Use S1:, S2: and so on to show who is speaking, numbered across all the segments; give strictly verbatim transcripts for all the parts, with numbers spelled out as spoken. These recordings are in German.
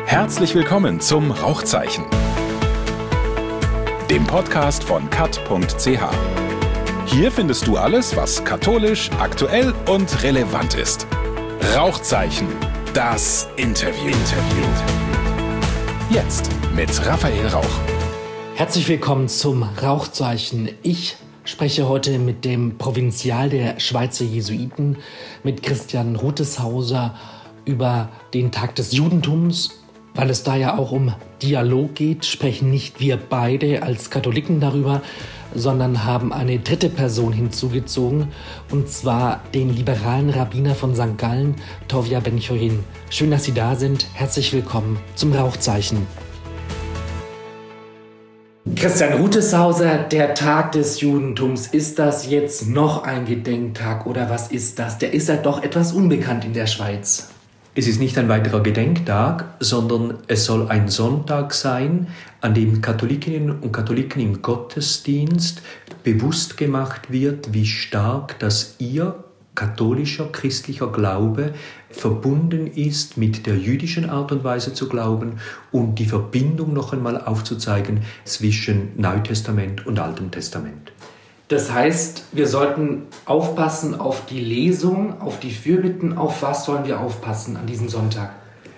S1: Herzlich willkommen zum Rauchzeichen, dem Podcast von kat punkt c h. Hier findest du alles, was katholisch, aktuell und relevant ist. Rauchzeichen, das Interview. Interview. Jetzt mit Raphael Rauch.
S2: Herzlich willkommen zum Rauchzeichen. Ich spreche heute mit dem Provinzial der Schweizer Jesuiten, mit Christian Ruteshauser, über den Tag des Judentums. Weil es da ja auch um Dialog geht, sprechen nicht wir beide als Katholiken darüber, sondern haben eine dritte Person hinzugezogen, und zwar den liberalen Rabbiner von Sankt Gallen, Tovia Ben-Chorin. Schön, dass Sie da sind. Herzlich willkommen zum Rauchzeichen. Christian Ruteshauser, der Tag des Judentums, ist das jetzt noch ein Gedenktag oder was ist das? Der ist ja doch etwas unbekannt in der Schweiz.
S3: Es ist nicht ein weiterer Gedenktag, sondern es soll ein Sonntag sein, an dem Katholikinnen und Katholiken im Gottesdienst bewusst gemacht wird, wie stark das ihr katholischer, christlicher Glaube verbunden ist mit der jüdischen Art und Weise zu glauben und die Verbindung noch einmal aufzuzeigen zwischen Neutestament und Altem Testament.
S2: Das heißt, wir sollten aufpassen auf die Lesung, auf die Fürbitten. Auf was sollen wir aufpassen an diesem Sonntag?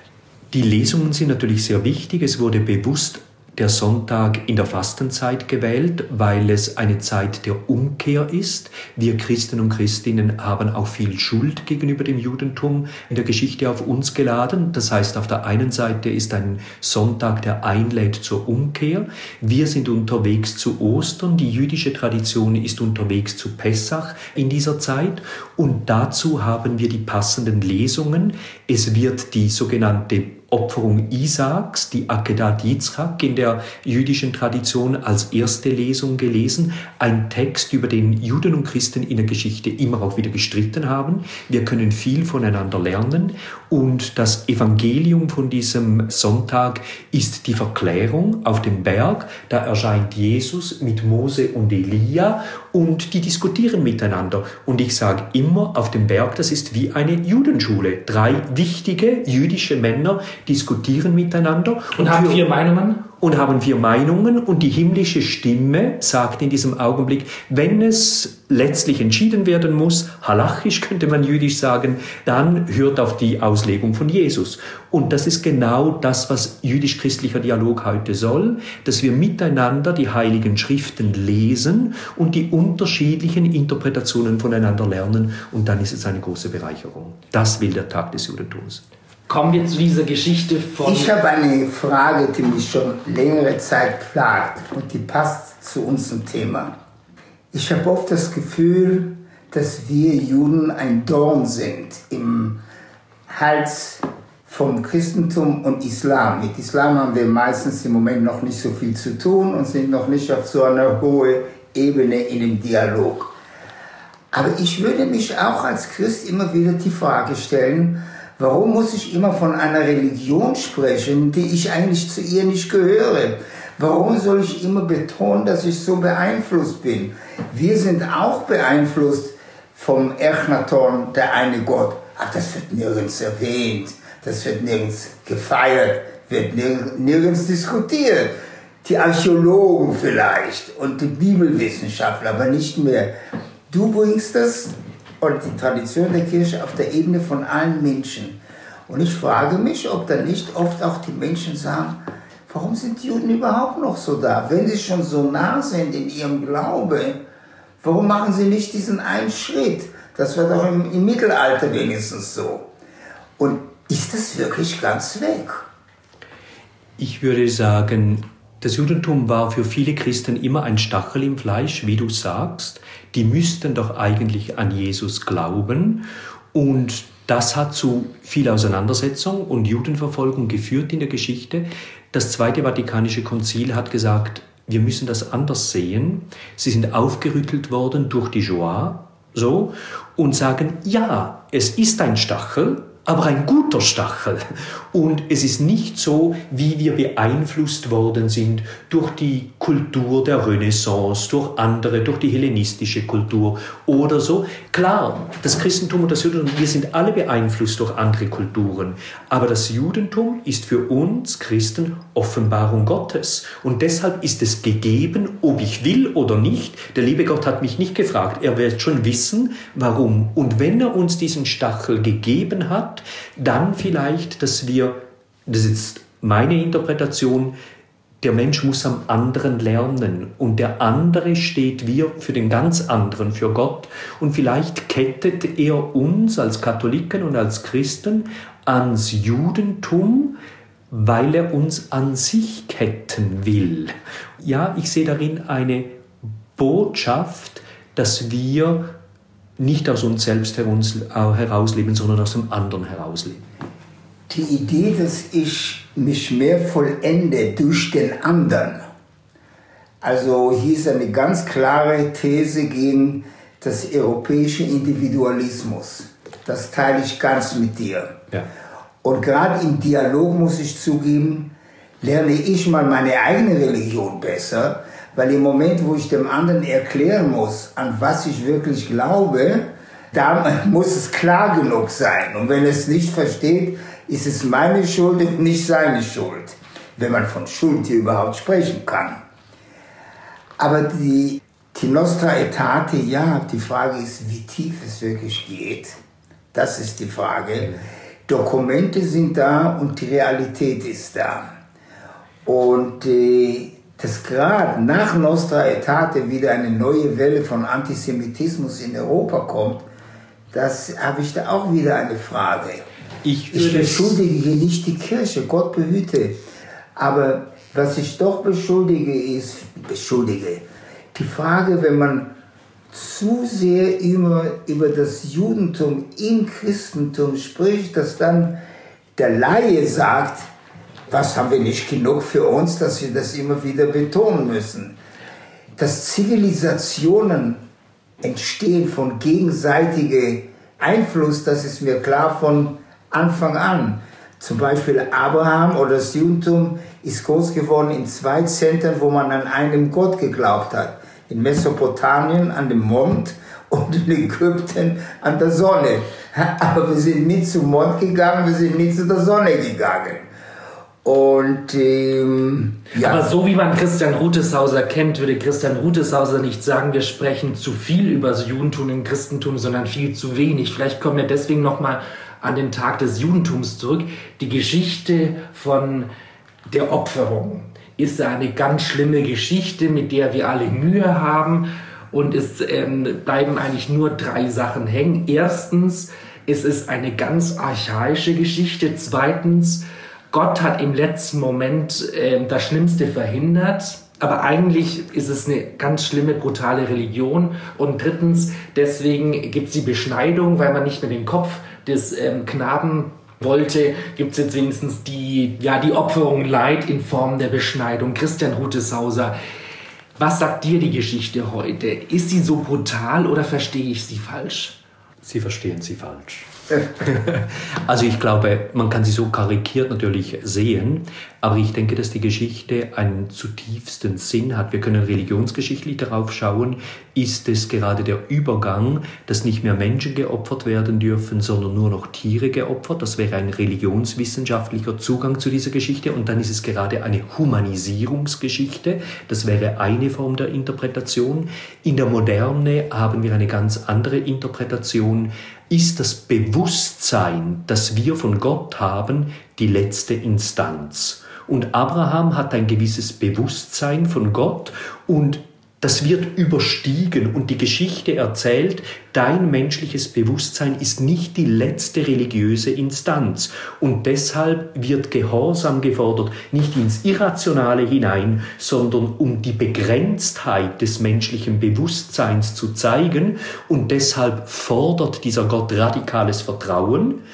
S3: Die Lesungen sind natürlich sehr wichtig. Es wurde bewusst der Sonntag in der Fastenzeit gewählt, weil es eine Zeit der Umkehr ist. Wir Christen und Christinnen haben auch viel Schuld gegenüber dem Judentum in der Geschichte auf uns geladen. Das heißt, auf der einen Seite ist ein Sonntag, der einlädt zur Umkehr. Wir sind unterwegs zu Ostern. Die jüdische Tradition ist unterwegs zu Pessach in dieser Zeit. Und dazu haben wir die passenden Lesungen. Es wird die sogenannte Opferung Isaaks, die Akedat Yitzchak, in der jüdischen Tradition als erste Lesung gelesen. Ein Text, über den Juden und Christen in der Geschichte immer auch wieder gestritten haben. Wir können viel voneinander lernen. Und das Evangelium von diesem Sonntag ist die Verklärung auf dem Berg. Da erscheint Jesus mit Mose und Elia und die diskutieren miteinander. Und ich sage immer, auf dem Berg, das ist wie eine Judenschule. Drei wichtige jüdische Männer diskutieren miteinander.
S2: Und, und haben vier Meinungen?
S3: Und haben vier Meinungen. Und die himmlische Stimme sagt in diesem Augenblick, wenn es letztlich entschieden werden muss, halachisch könnte man jüdisch sagen, dann hört auf die Auslegung von Jesus. Und das ist genau das, was jüdisch-christlicher Dialog heute soll, dass wir miteinander die Heiligen Schriften lesen und die unterschiedlichen Interpretationen voneinander lernen. Und dann ist es eine große Bereicherung. Das will der Tag des Judentums.
S2: Kommen wir zu dieser Geschichte von...
S4: Ich habe eine Frage, die mich schon längere Zeit plagt und die passt zu unserem Thema. Ich habe oft das Gefühl, dass wir Juden ein Dorn sind im Hals vom Christentum und Islam. Mit Islam haben wir meistens im Moment noch nicht so viel zu tun und sind noch nicht auf so einer hohen Ebene in dem Dialog. Aber ich würde mich auch als Christ immer wieder die Frage stellen, warum muss ich immer von einer Religion sprechen, die ich eigentlich zu ihr nicht gehöre? Warum soll ich immer betonen, dass ich so beeinflusst bin? Wir sind auch beeinflusst vom Echnaton, der eine Gott. Ach, das wird nirgends erwähnt, das wird nirgends gefeiert, wird nirgends diskutiert. Die Archäologen vielleicht und die Bibelwissenschaftler, aber nicht mehr. Du bringst das und die Tradition der Kirche auf der Ebene von allen Menschen. Und ich frage mich, ob dann nicht oft auch die Menschen sagen, warum sind die Juden überhaupt noch so da? Wenn sie schon so nah sind in ihrem Glaube, warum machen sie nicht diesen einen Schritt? Das war doch im, im Mittelalter wenigstens so. Und ist das wirklich ganz weg?
S3: Ich würde sagen, das Judentum war für viele Christen immer ein Stachel im Fleisch, wie du sagst. Die müssten doch eigentlich an Jesus glauben. Und das hat zu viel Auseinandersetzung und Judenverfolgung geführt in der Geschichte. Das Zweite Vatikanische Konzil hat gesagt, wir müssen das anders sehen. Sie sind aufgerüttelt worden durch die Shoah, so, und sagen, ja, es ist ein Stachel, aber ein guter Stachel. Und es ist nicht so, wie wir beeinflusst worden sind durch die Kultur der Renaissance, durch andere, durch die hellenistische Kultur oder so. Klar, das Christentum und das Judentum, wir sind alle beeinflusst durch andere Kulturen. Aber das Judentum ist für uns Christen Offenbarung Gottes. Und deshalb ist es gegeben, ob ich will oder nicht. Der liebe Gott hat mich nicht gefragt. Er wird schon wissen, warum. Und wenn er uns diesen Stachel gegeben hat, dann vielleicht, dass wir, das ist meine Interpretation, der Mensch muss am anderen lernen und der andere steht wir für den ganz anderen, für Gott. Und vielleicht kettet er uns als Katholiken und als Christen ans Judentum, weil er uns an sich ketten will. Ja, ich sehe darin eine Botschaft, dass wir nicht aus uns selbst herausleben, sondern aus dem anderen herausleben.
S4: Die Idee, dass ich mich mehr vollende durch den anderen. Also hier ist eine ganz klare These gegen das europäische Individualismus. Das teile ich ganz mit dir.
S3: Ja.
S4: Und gerade im Dialog, muss ich zugeben, lerne ich mal meine eigene Religion besser, weil im Moment, wo ich dem anderen erklären muss, an was ich wirklich glaube, da muss es klar genug sein. Und wenn er es nicht versteht, ist es meine Schuld und nicht seine Schuld. Wenn man von Schuld hier überhaupt sprechen kann. Aber die, die Nostra Aetate, ja, die Frage ist, wie tief es wirklich geht. Das ist die Frage. Dokumente sind da und die Realität ist da. Und äh, dass gerade nach Nostra Aetate wieder eine neue Welle von Antisemitismus in Europa kommt, das habe ich da auch wieder eine Frage.
S3: Ich,
S4: ich beschuldige hier nicht die Kirche, Gott behüte. Aber was ich doch beschuldige ist, beschuldige, die Frage, wenn man zu sehr über, über das Judentum im Christentum spricht, dass dann der Laie sagt, was haben wir nicht genug für uns, dass wir das immer wieder betonen müssen. Dass Zivilisationen entstehen von gegenseitigem Einfluss, das ist mir klar von Anfang an. Zum Beispiel Abraham oder das Judentum ist groß geworden in zwei Zentren, wo man an einen Gott geglaubt hat. In Mesopotamien an dem Mond und in Ägypten an der Sonne. Aber wir sind nie zum Mond gegangen, wir sind nie zu der Sonne gegangen. Und, ähm, ja.
S2: Aber so wie man Christian Ruteshauser kennt, würde Christian Ruteshauser nicht sagen, wir sprechen zu viel über das Judentum im Christentum, sondern viel zu wenig. Vielleicht kommen wir deswegen nochmal an den Tag des Judentums zurück. Die Geschichte von der Opferung ist eine ganz schlimme Geschichte, mit der wir alle Mühe haben. Und es ähm, bleiben eigentlich nur drei Sachen hängen. Erstens, es ist eine ganz archaische Geschichte. Zweitens, Gott hat im letzten Moment äh, das Schlimmste verhindert, aber eigentlich ist es eine ganz schlimme, brutale Religion. Und drittens, deswegen gibt es die Beschneidung, weil man nicht mehr den Kopf des ähm, Knaben wollte, gibt es jetzt wenigstens die, ja, die Opferung Leid in Form der Beschneidung. Christian Ruteshauser, was sagt dir die Geschichte heute? Ist sie so brutal oder verstehe ich sie falsch?
S3: Sie verstehen sie falsch. Also ich glaube, man kann sie so karikiert natürlich sehen, aber ich denke, dass die Geschichte einen zutiefsten Sinn hat. Wir können religionsgeschichtlich darauf schauen, ist es gerade der Übergang, dass nicht mehr Menschen geopfert werden dürfen, sondern nur noch Tiere geopfert. Das wäre ein religionswissenschaftlicher Zugang zu dieser Geschichte. Und dann ist es gerade eine Humanisierungsgeschichte. Das wäre eine Form der Interpretation. In der Moderne haben wir eine ganz andere Interpretation. Ist das Bewusstsein, das wir von Gott haben, die letzte Instanz? Und Abraham hat ein gewisses Bewusstsein von Gott und das wird überstiegen und die Geschichte erzählt, dein menschliches Bewusstsein ist nicht die letzte religiöse Instanz. Und deshalb wird Gehorsam gefordert, nicht ins Irrationale hinein, sondern um die Begrenztheit des menschlichen Bewusstseins zu zeigen. Und deshalb fordert dieser Gott radikales Vertrauen.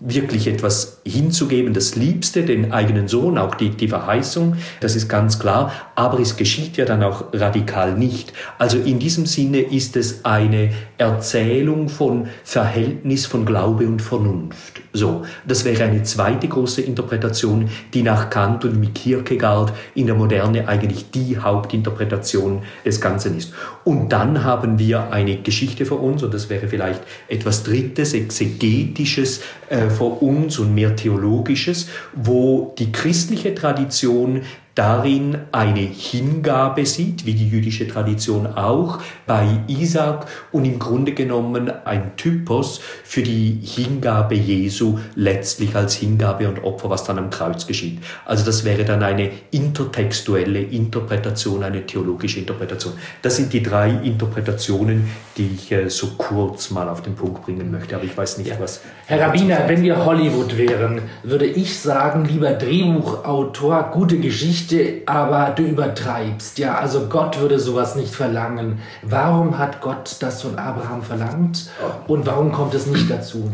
S3: wirklich etwas hinzugeben, das Liebste, den eigenen Sohn, auch die, die Verheißung, das ist ganz klar, aber es geschieht ja dann auch radikal nicht. Also in diesem Sinne ist es eine Erzählung von Verhältnis von Glaube und Vernunft. So, das wäre eine zweite große Interpretation, die nach Kant und mit Kierkegaard in der Moderne eigentlich die Hauptinterpretation des Ganzen ist. Und dann haben wir eine Geschichte vor uns, und das wäre vielleicht etwas Drittes, Exegetisches äh, vor uns und mehr Theologisches, wo die christliche Tradition darin eine Hingabe sieht, wie die jüdische Tradition auch, bei Isaak und im Grunde genommen ein Typos für die Hingabe Jesu letztlich als Hingabe und Opfer, was dann am Kreuz geschieht. Also das wäre dann eine intertextuelle Interpretation, eine theologische Interpretation. Das sind die drei Interpretationen, die ich äh, so kurz mal auf den Punkt bringen möchte, aber ich weiß nicht, ja. was...
S2: Herr Rabbiner, wenn wir Hollywood wären, würde ich sagen, lieber Drehbuchautor, gute Geschichte, aber du übertreibst. Ja, also Gott würde sowas nicht verlangen. Warum hat Gott das von Abraham verlangt und warum kommt es nicht dazu?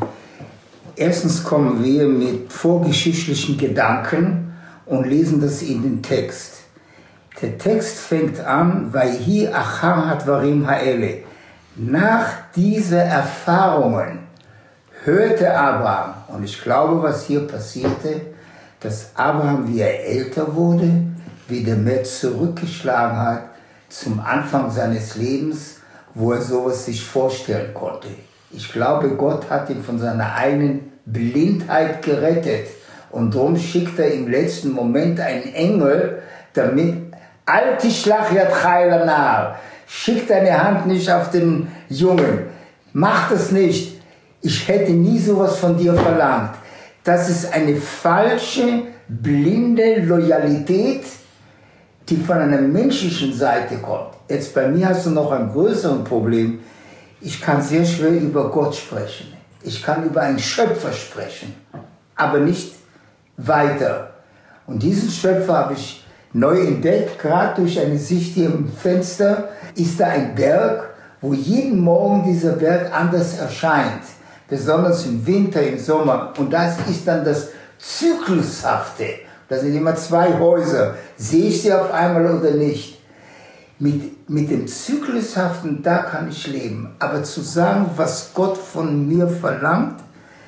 S4: Erstens kommen wir mit vorgeschichtlichen Gedanken und lesen das in den Text. Der Text fängt an, Vayhi achar hadvarim haele. Nach diesen Erfahrungen hörte Abraham, und ich glaube, was hier passierte, dass Abraham, wie er älter wurde, wieder mehr zurückgeschlagen hat zum Anfang seines Lebens, wo er sowas sich vorstellen konnte. Ich glaube, Gott hat ihn von seiner eigenen Blindheit gerettet. Und darum schickt er im letzten Moment einen Engel, damit, Alte Schlachyat Chaylanar, schick deine Hand nicht auf den Jungen, mach das nicht. Ich hätte nie sowas von dir verlangt. Das ist eine falsche, blinde Loyalität, die von einer menschlichen Seite kommt. Jetzt bei mir hast du noch ein größeres Problem. Ich kann sehr schwer über Gott sprechen. Ich kann über einen Schöpfer sprechen, aber nicht weiter. Und diesen Schöpfer habe ich neu entdeckt, gerade durch eine Sicht hier im Fenster ist da ein Berg, wo jeden Morgen dieser Berg anders erscheint. Besonders im Winter, im Sommer. Und das ist dann das Zyklushafte. Das sind immer zwei Häuser. Sehe ich sie auf einmal oder nicht? Mit, mit dem Zyklushaften, da kann ich leben. Aber zu sagen, was Gott von mir verlangt,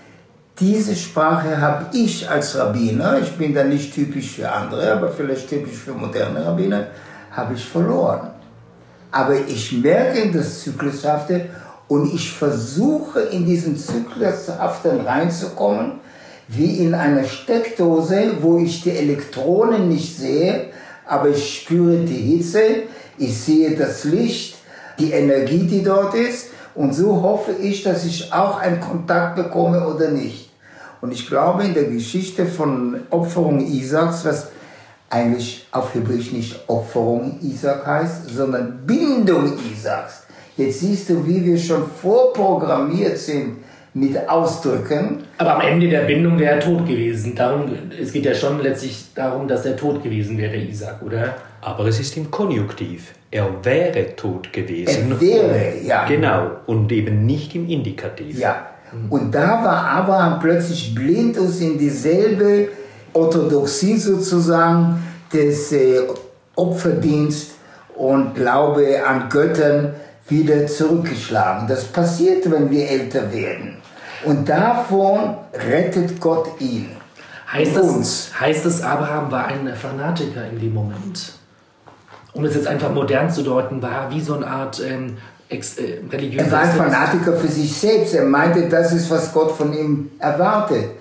S4: diese Sprache habe ich als Rabbiner, ich bin da nicht typisch für andere, aber vielleicht typisch für moderne Rabbiner, habe ich verloren. Aber ich merke in das Zyklushafte, und ich versuche, in diesen Zyklushaften reinzukommen, wie in einer Steckdose, wo ich die Elektronen nicht sehe, aber ich spüre die Hitze, ich sehe das Licht, die Energie, die dort ist. Und so hoffe ich, dass ich auch einen Kontakt bekomme oder nicht. Und ich glaube, in der Geschichte von Opferung Isaaks, was eigentlich auf Hebräisch nicht Opferung Isaak heißt, sondern Bindung Isaaks. Jetzt siehst du, wie wir schon vorprogrammiert sind mit Ausdrücken.
S2: Aber am Ende der Bindung wäre er tot gewesen. Darum, es geht ja schon letztlich darum, dass er tot gewesen wäre, Isaak, oder?
S3: Aber es ist im Konjunktiv. Er wäre tot gewesen.
S4: Er wäre, ja.
S3: Genau, und eben nicht im Indikativ.
S4: Ja, und da war Abraham plötzlich blind und in dieselbe Orthodoxie sozusagen des äh, Opferdienst und Glaube an Göttern wieder zurückgeschlagen. Das passiert, wenn wir älter werden. Und davon rettet Gott ihn.
S2: Heißt
S4: uns.
S2: Das, heißt es, Abraham war ein Fanatiker in dem Moment? Um es jetzt einfach modern zu deuten, war wie so eine Art ähm, ex, äh, religiöser...
S4: Er war ein Fanatiker für sich selbst. Er meinte, das ist, was Gott von ihm erwartet.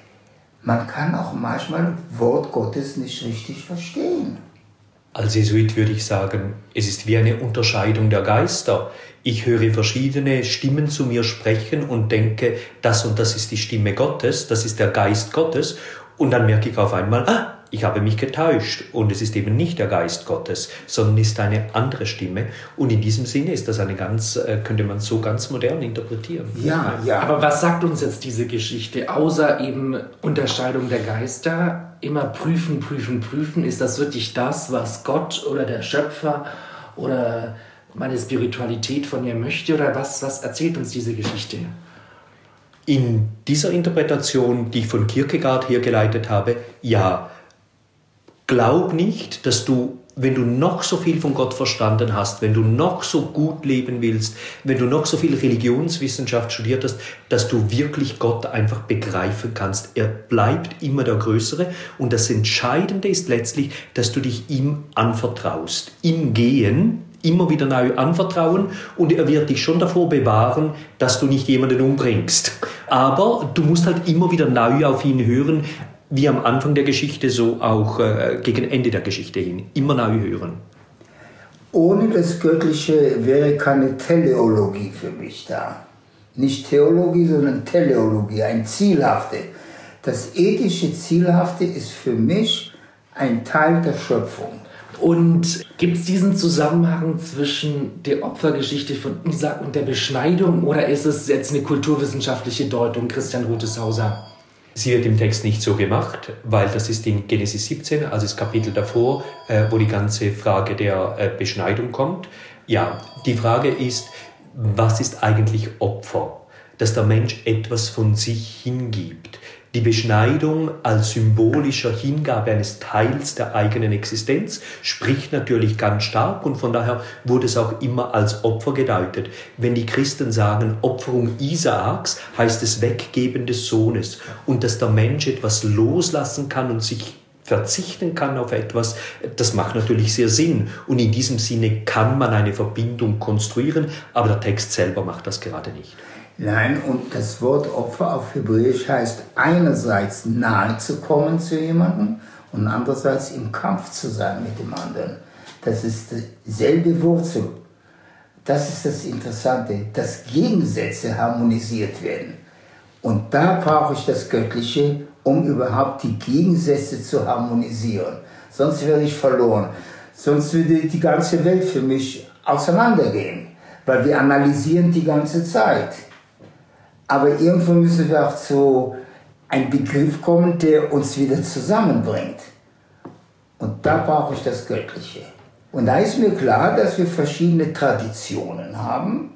S4: Man kann auch manchmal Wort Gottes nicht richtig verstehen.
S3: Als Jesuit würde ich sagen, es ist wie eine Unterscheidung der Geister. Ich höre verschiedene Stimmen zu mir sprechen und denke, das und das ist die Stimme Gottes, das ist der Geist Gottes. Und dann merke ich auf einmal, ah, ich habe mich getäuscht. Und es ist eben nicht der Geist Gottes, sondern ist eine andere Stimme. Und in diesem Sinne ist das eine ganz, könnte man so ganz modern interpretieren.
S4: Ja, ja.
S2: Aber was sagt uns jetzt diese Geschichte, außer eben Unterscheidung der Geister? Immer prüfen, prüfen, prüfen. Ist das wirklich das, was Gott oder der Schöpfer oder meine Spiritualität von mir möchte? Oder was, was erzählt uns diese Geschichte?
S3: In dieser Interpretation, die ich von Kierkegaard hergeleitet habe, ja, glaub nicht, dass du, wenn du noch so viel von Gott verstanden hast, wenn du noch so gut leben willst, wenn du noch so viel Religionswissenschaft studiert hast, dass du wirklich Gott einfach begreifen kannst. Er bleibt immer der Größere und das Entscheidende ist letztlich, dass du dich ihm anvertraust. Im Gehen immer wieder neu anvertrauen und er wird dich schon davor bewahren, dass du nicht jemanden umbringst. Aber du musst halt immer wieder neu auf ihn hören, wie am Anfang der Geschichte, so auch äh, gegen Ende der Geschichte hin. Immer neu hören.
S4: Ohne das Göttliche wäre keine Teleologie für mich da. Nicht Theologie, sondern Teleologie, ein Zielhafte. Das ethische Zielhafte ist für mich ein Teil der Schöpfung.
S2: Und gibt es diesen Zusammenhang zwischen der Opfergeschichte von Isaak und der Beschneidung oder ist es jetzt eine kulturwissenschaftliche Deutung, Christian Ruteshauser?
S3: Sie wird im Text nicht so gemacht, weil das ist in Genesis siebzehn, also das Kapitel davor, äh, wo die ganze Frage der äh, Beschneidung kommt. Ja, die Frage ist, was ist eigentlich Opfer? Dass der Mensch etwas von sich hingibt. Die Beschneidung als symbolischer Hingabe eines Teils der eigenen Existenz spricht natürlich ganz stark und von daher wurde es auch immer als Opfer gedeutet. Wenn die Christen sagen, Opferung Isaaks, heißt es Weggeben des Sohnes und dass der Mensch etwas loslassen kann und sich verzichten kann auf etwas, das macht natürlich sehr Sinn und in diesem Sinne kann man eine Verbindung konstruieren, aber der Text selber macht das gerade nicht.
S4: Nein, und das Wort Opfer auf Hebräisch heißt einerseits nahe zu kommen zu jemandem und andererseits im Kampf zu sein mit dem anderen. Das ist dieselbe Wurzel. Das ist das Interessante, dass Gegensätze harmonisiert werden. Und da brauche ich das Göttliche, um überhaupt die Gegensätze zu harmonisieren. Sonst wäre ich verloren. Sonst würde die ganze Welt für mich auseinandergehen, weil wir analysieren die ganze Zeit. Aber irgendwo müssen wir auch zu einem Begriff kommen, der uns wieder zusammenbringt. Und da brauche ich das Göttliche. Und da ist mir klar, dass wir verschiedene Traditionen haben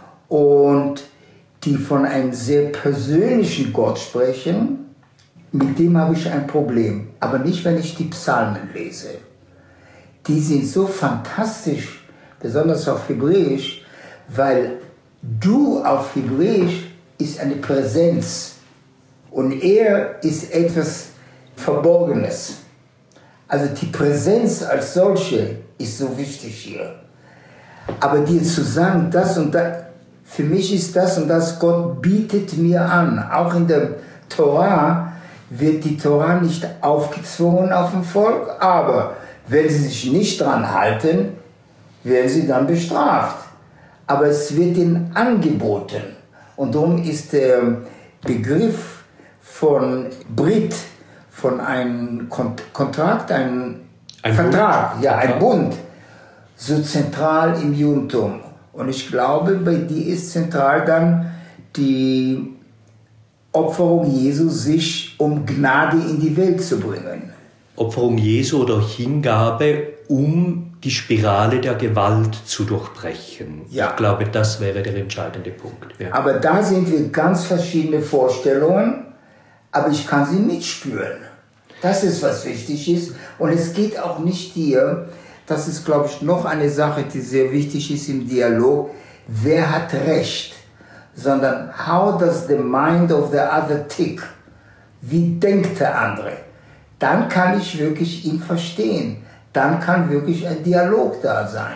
S4: und die von einem sehr persönlichen Gott sprechen. Mit dem habe ich ein Problem. Aber nicht, wenn ich die Psalmen lese. Die sind so fantastisch, besonders auf Hebräisch, weil du auf Hebräisch ist eine Präsenz und er ist etwas Verborgenes. Also die Präsenz als solche ist so wichtig hier. Aber dir zu sagen, das und das, für mich ist das und das, Gott bietet mir an. Auch in der Torah wird die Torah nicht aufgezwungen auf dem Volk, aber wenn sie sich nicht dran halten, werden sie dann bestraft. Aber es wird ihnen angeboten. Und darum ist der Begriff von Brit, von einem Kontrakt, ein, ein Vertrag, Bund. ja, ein Bund, so zentral im Judentum. Und ich glaube, bei dir ist zentral dann die Opferung Jesu, sich um Gnade in die Welt zu bringen.
S3: Opferung Jesu oder Hingabe, um die Spirale der Gewalt zu durchbrechen. Ja. Ich glaube, das wäre der entscheidende Punkt. Ja.
S4: Aber da sind wir ganz verschiedene Vorstellungen, aber ich kann sie mitspüren. Das ist, was wichtig ist. Und es geht auch nicht hier, das ist, glaube ich, noch eine Sache, die sehr wichtig ist im Dialog, wer hat Recht, sondern how does the mind of the other tick? Wie denkt der andere? Dann kann ich wirklich ihn verstehen. Dann kann wirklich ein Dialog da sein.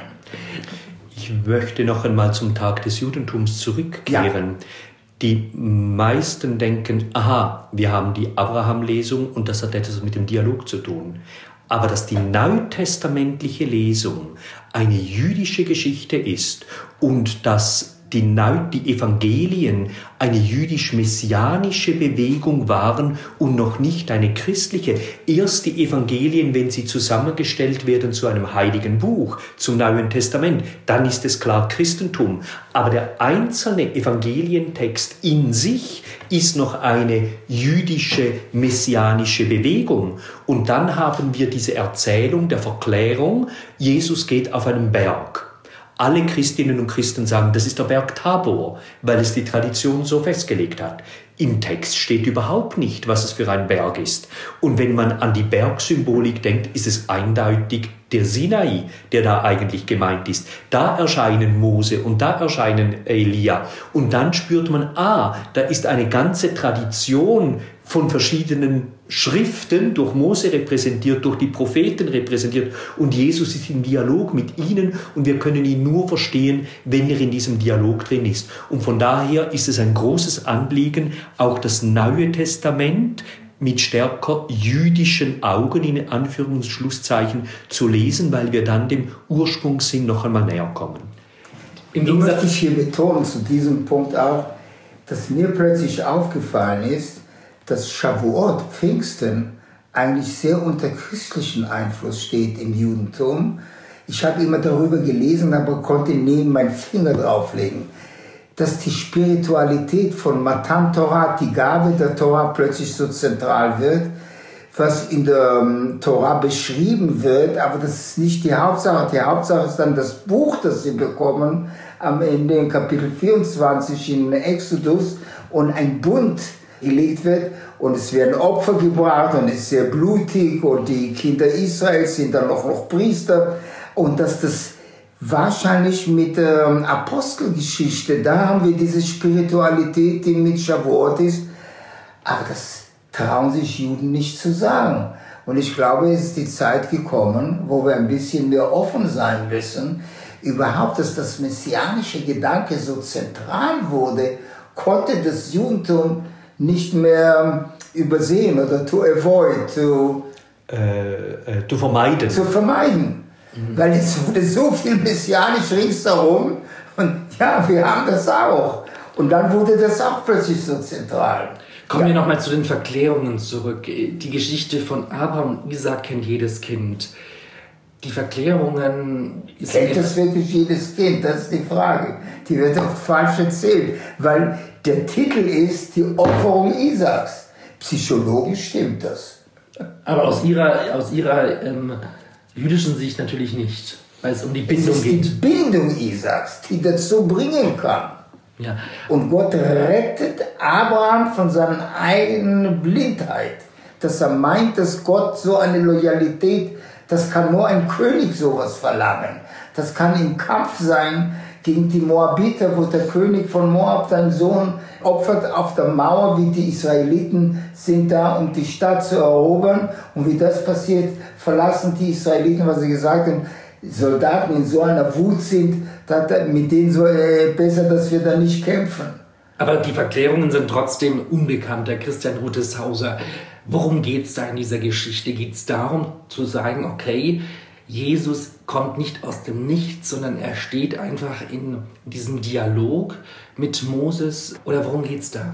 S3: Ich möchte noch einmal zum Tag des Judentums zurückkehren. Ja. Die meisten denken, aha, wir haben die Abraham-Lesung und das hat etwas mit dem Dialog zu tun. Aber dass die neutestamentliche Lesung eine jüdische Geschichte ist und dass die, Neu- die Evangelien eine jüdisch-messianische Bewegung waren und noch nicht eine christliche. Erst die Evangelien, wenn sie zusammengestellt werden zu einem heiligen Buch, zum Neuen Testament, dann ist es klar Christentum. Aber der einzelne Evangelientext in sich ist noch eine jüdische, messianische Bewegung. Und dann haben wir diese Erzählung der Verklärung, Jesus geht auf einen Berg. Alle Christinnen und Christen sagen, das ist der Berg Tabor, weil es die Tradition so festgelegt hat. Im Text steht überhaupt nicht, was es für ein Berg ist. Und wenn man an die Bergsymbolik denkt, ist es eindeutig der Sinai, der da eigentlich gemeint ist. Da erscheinen Mose und da erscheinen Elia. Und dann spürt man, ah, da ist eine ganze Tradition von verschiedenen Schriften, durch Mose repräsentiert, durch die Propheten repräsentiert. Und Jesus ist im Dialog mit ihnen und wir können ihn nur verstehen, wenn er in diesem Dialog drin ist. Und von daher ist es ein großes Anliegen, auch das Neue Testament mit stärker jüdischen Augen, in Anführungs- und Schlusszeichen, zu lesen, weil wir dann dem Ursprungssinn noch einmal näher kommen.
S4: Im Gegensatz möchte ich hier betonen, zu diesem Punkt auch, dass mir plötzlich aufgefallen ist, dass Shavuot, Pfingsten, eigentlich sehr unter christlichen Einfluss steht im Judentum. Ich habe immer darüber gelesen, aber konnte nie meinen Finger drauflegen, dass die Spiritualität von Matan Torah, die Gabe der Torah, plötzlich so zentral wird, was in der um, Torah beschrieben wird, aber das ist nicht die Hauptsache. Die Hauptsache ist dann das Buch, das sie bekommen, am Ende in Kapitel vierundzwanzig in Exodus, und ein Bund gelegt wird und es werden Opfer gebracht und es ist sehr blutig und die Kinder Israels sind dann auch noch Priester, und dass das wahrscheinlich mit der ähm, Apostelgeschichte, da haben wir diese Spiritualität, die mit Shavuot ist, aber das trauen sich Juden nicht zu sagen. Und ich glaube, es ist die Zeit gekommen, wo wir ein bisschen mehr offen sein müssen. Überhaupt, dass das messianische Gedanke so zentral wurde, konnte das Judentum nicht mehr übersehen oder to avoid, to,
S3: äh, äh, zu vermeiden.
S4: Zu vermeiden. Mhm. Weil es wurde so viel messianisch ringsherum und ja, wir haben das auch. Und dann wurde das auch plötzlich so zentral.
S2: Kommen wir nochmal zu den Verklärungen zurück. Die Geschichte von Abraham und Isaac kennt jedes Kind. Die Verklärungen... Ist
S4: kennt das wirklich jedes Kind? Das ist die Frage. Die wird oft falsch erzählt, weil der Titel ist die Opferung Isaaks. Psychologisch stimmt das.
S2: Aber aus ihrer, aus ihrer ähm, jüdischen Sicht natürlich nicht, weil es um die Bindung geht.
S4: Es ist die Bindung Isaaks, die dazu bringen kann.
S2: Ja.
S4: Und Gott rettet Abraham von seiner eigenen Blindheit, dass er meint, dass Gott so eine Loyalität, das kann nur ein König sowas verlangen. Das kann im Kampf sein gegen die Moabiter, wo der König von Moab seinen Sohn opfert auf der Mauer, wie die Israeliten sind da, um die Stadt zu erobern. Und wie das passiert, verlassen die Israeliten, was sie gesagt haben, Soldaten in so einer Wut sind, mit denen so äh, besser, dass wir da nicht kämpfen.
S2: Aber die Verklärungen sind trotzdem unbekannt. Der Christian Ruteshauser, worum geht es da in dieser Geschichte? Geht es darum zu sagen, okay, Jesus kommt nicht aus dem Nichts, sondern er steht einfach in diesem Dialog mit Moses? Oder worum geht es da?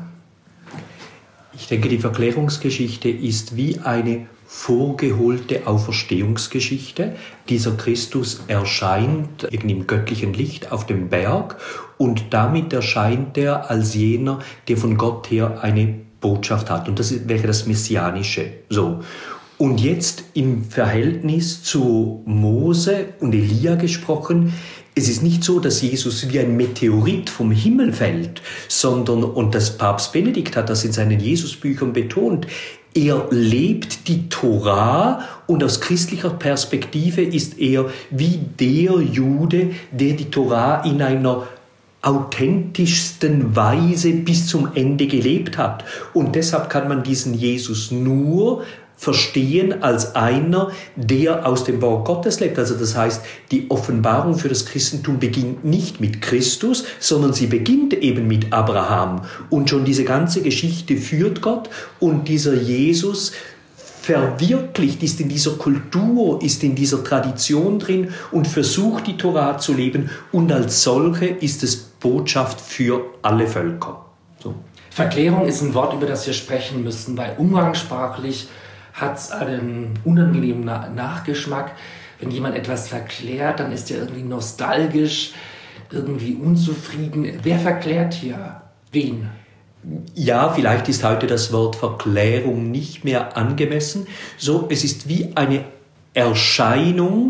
S3: Ich denke, die Verklärungsgeschichte ist wie eine vorgeholte Auferstehungsgeschichte. Dieser Christus erscheint irgendwie im göttlichen Licht auf dem Berg und damit erscheint er als jener, der von Gott her eine Botschaft hat. Und das wäre das Messianische. So. Und jetzt im Verhältnis zu Mose und Elia gesprochen, es ist nicht so, dass Jesus wie ein Meteorit vom Himmel fällt, sondern, und das Papst Benedikt hat das in seinen Jesusbüchern betont, er lebt die Torah und aus christlicher Perspektive ist er wie der Jude, der die Torah in einer authentischsten Weise bis zum Ende gelebt hat. Und deshalb kann man diesen Jesus nur verstehen als einer, der aus dem Wort Gottes lebt. Also das heißt, die Offenbarung für das Christentum beginnt nicht mit Christus, sondern sie beginnt eben mit Abraham. Und schon diese ganze Geschichte führt Gott und dieser Jesus verwirklicht, ist in dieser Kultur, ist in dieser Tradition drin und versucht die Torah zu leben und als solche ist es Botschaft für alle Völker. So.
S2: Verklärung ist ein Wort, über das wir sprechen müssen, weil umgangssprachlich hat es einen unangenehmen Nachgeschmack. Wenn jemand etwas verklärt, dann ist er irgendwie nostalgisch, irgendwie unzufrieden. Wer verklärt hier wen?
S3: Ja, vielleicht ist heute das Wort Verklärung nicht mehr angemessen. So, es ist wie eine Erscheinung,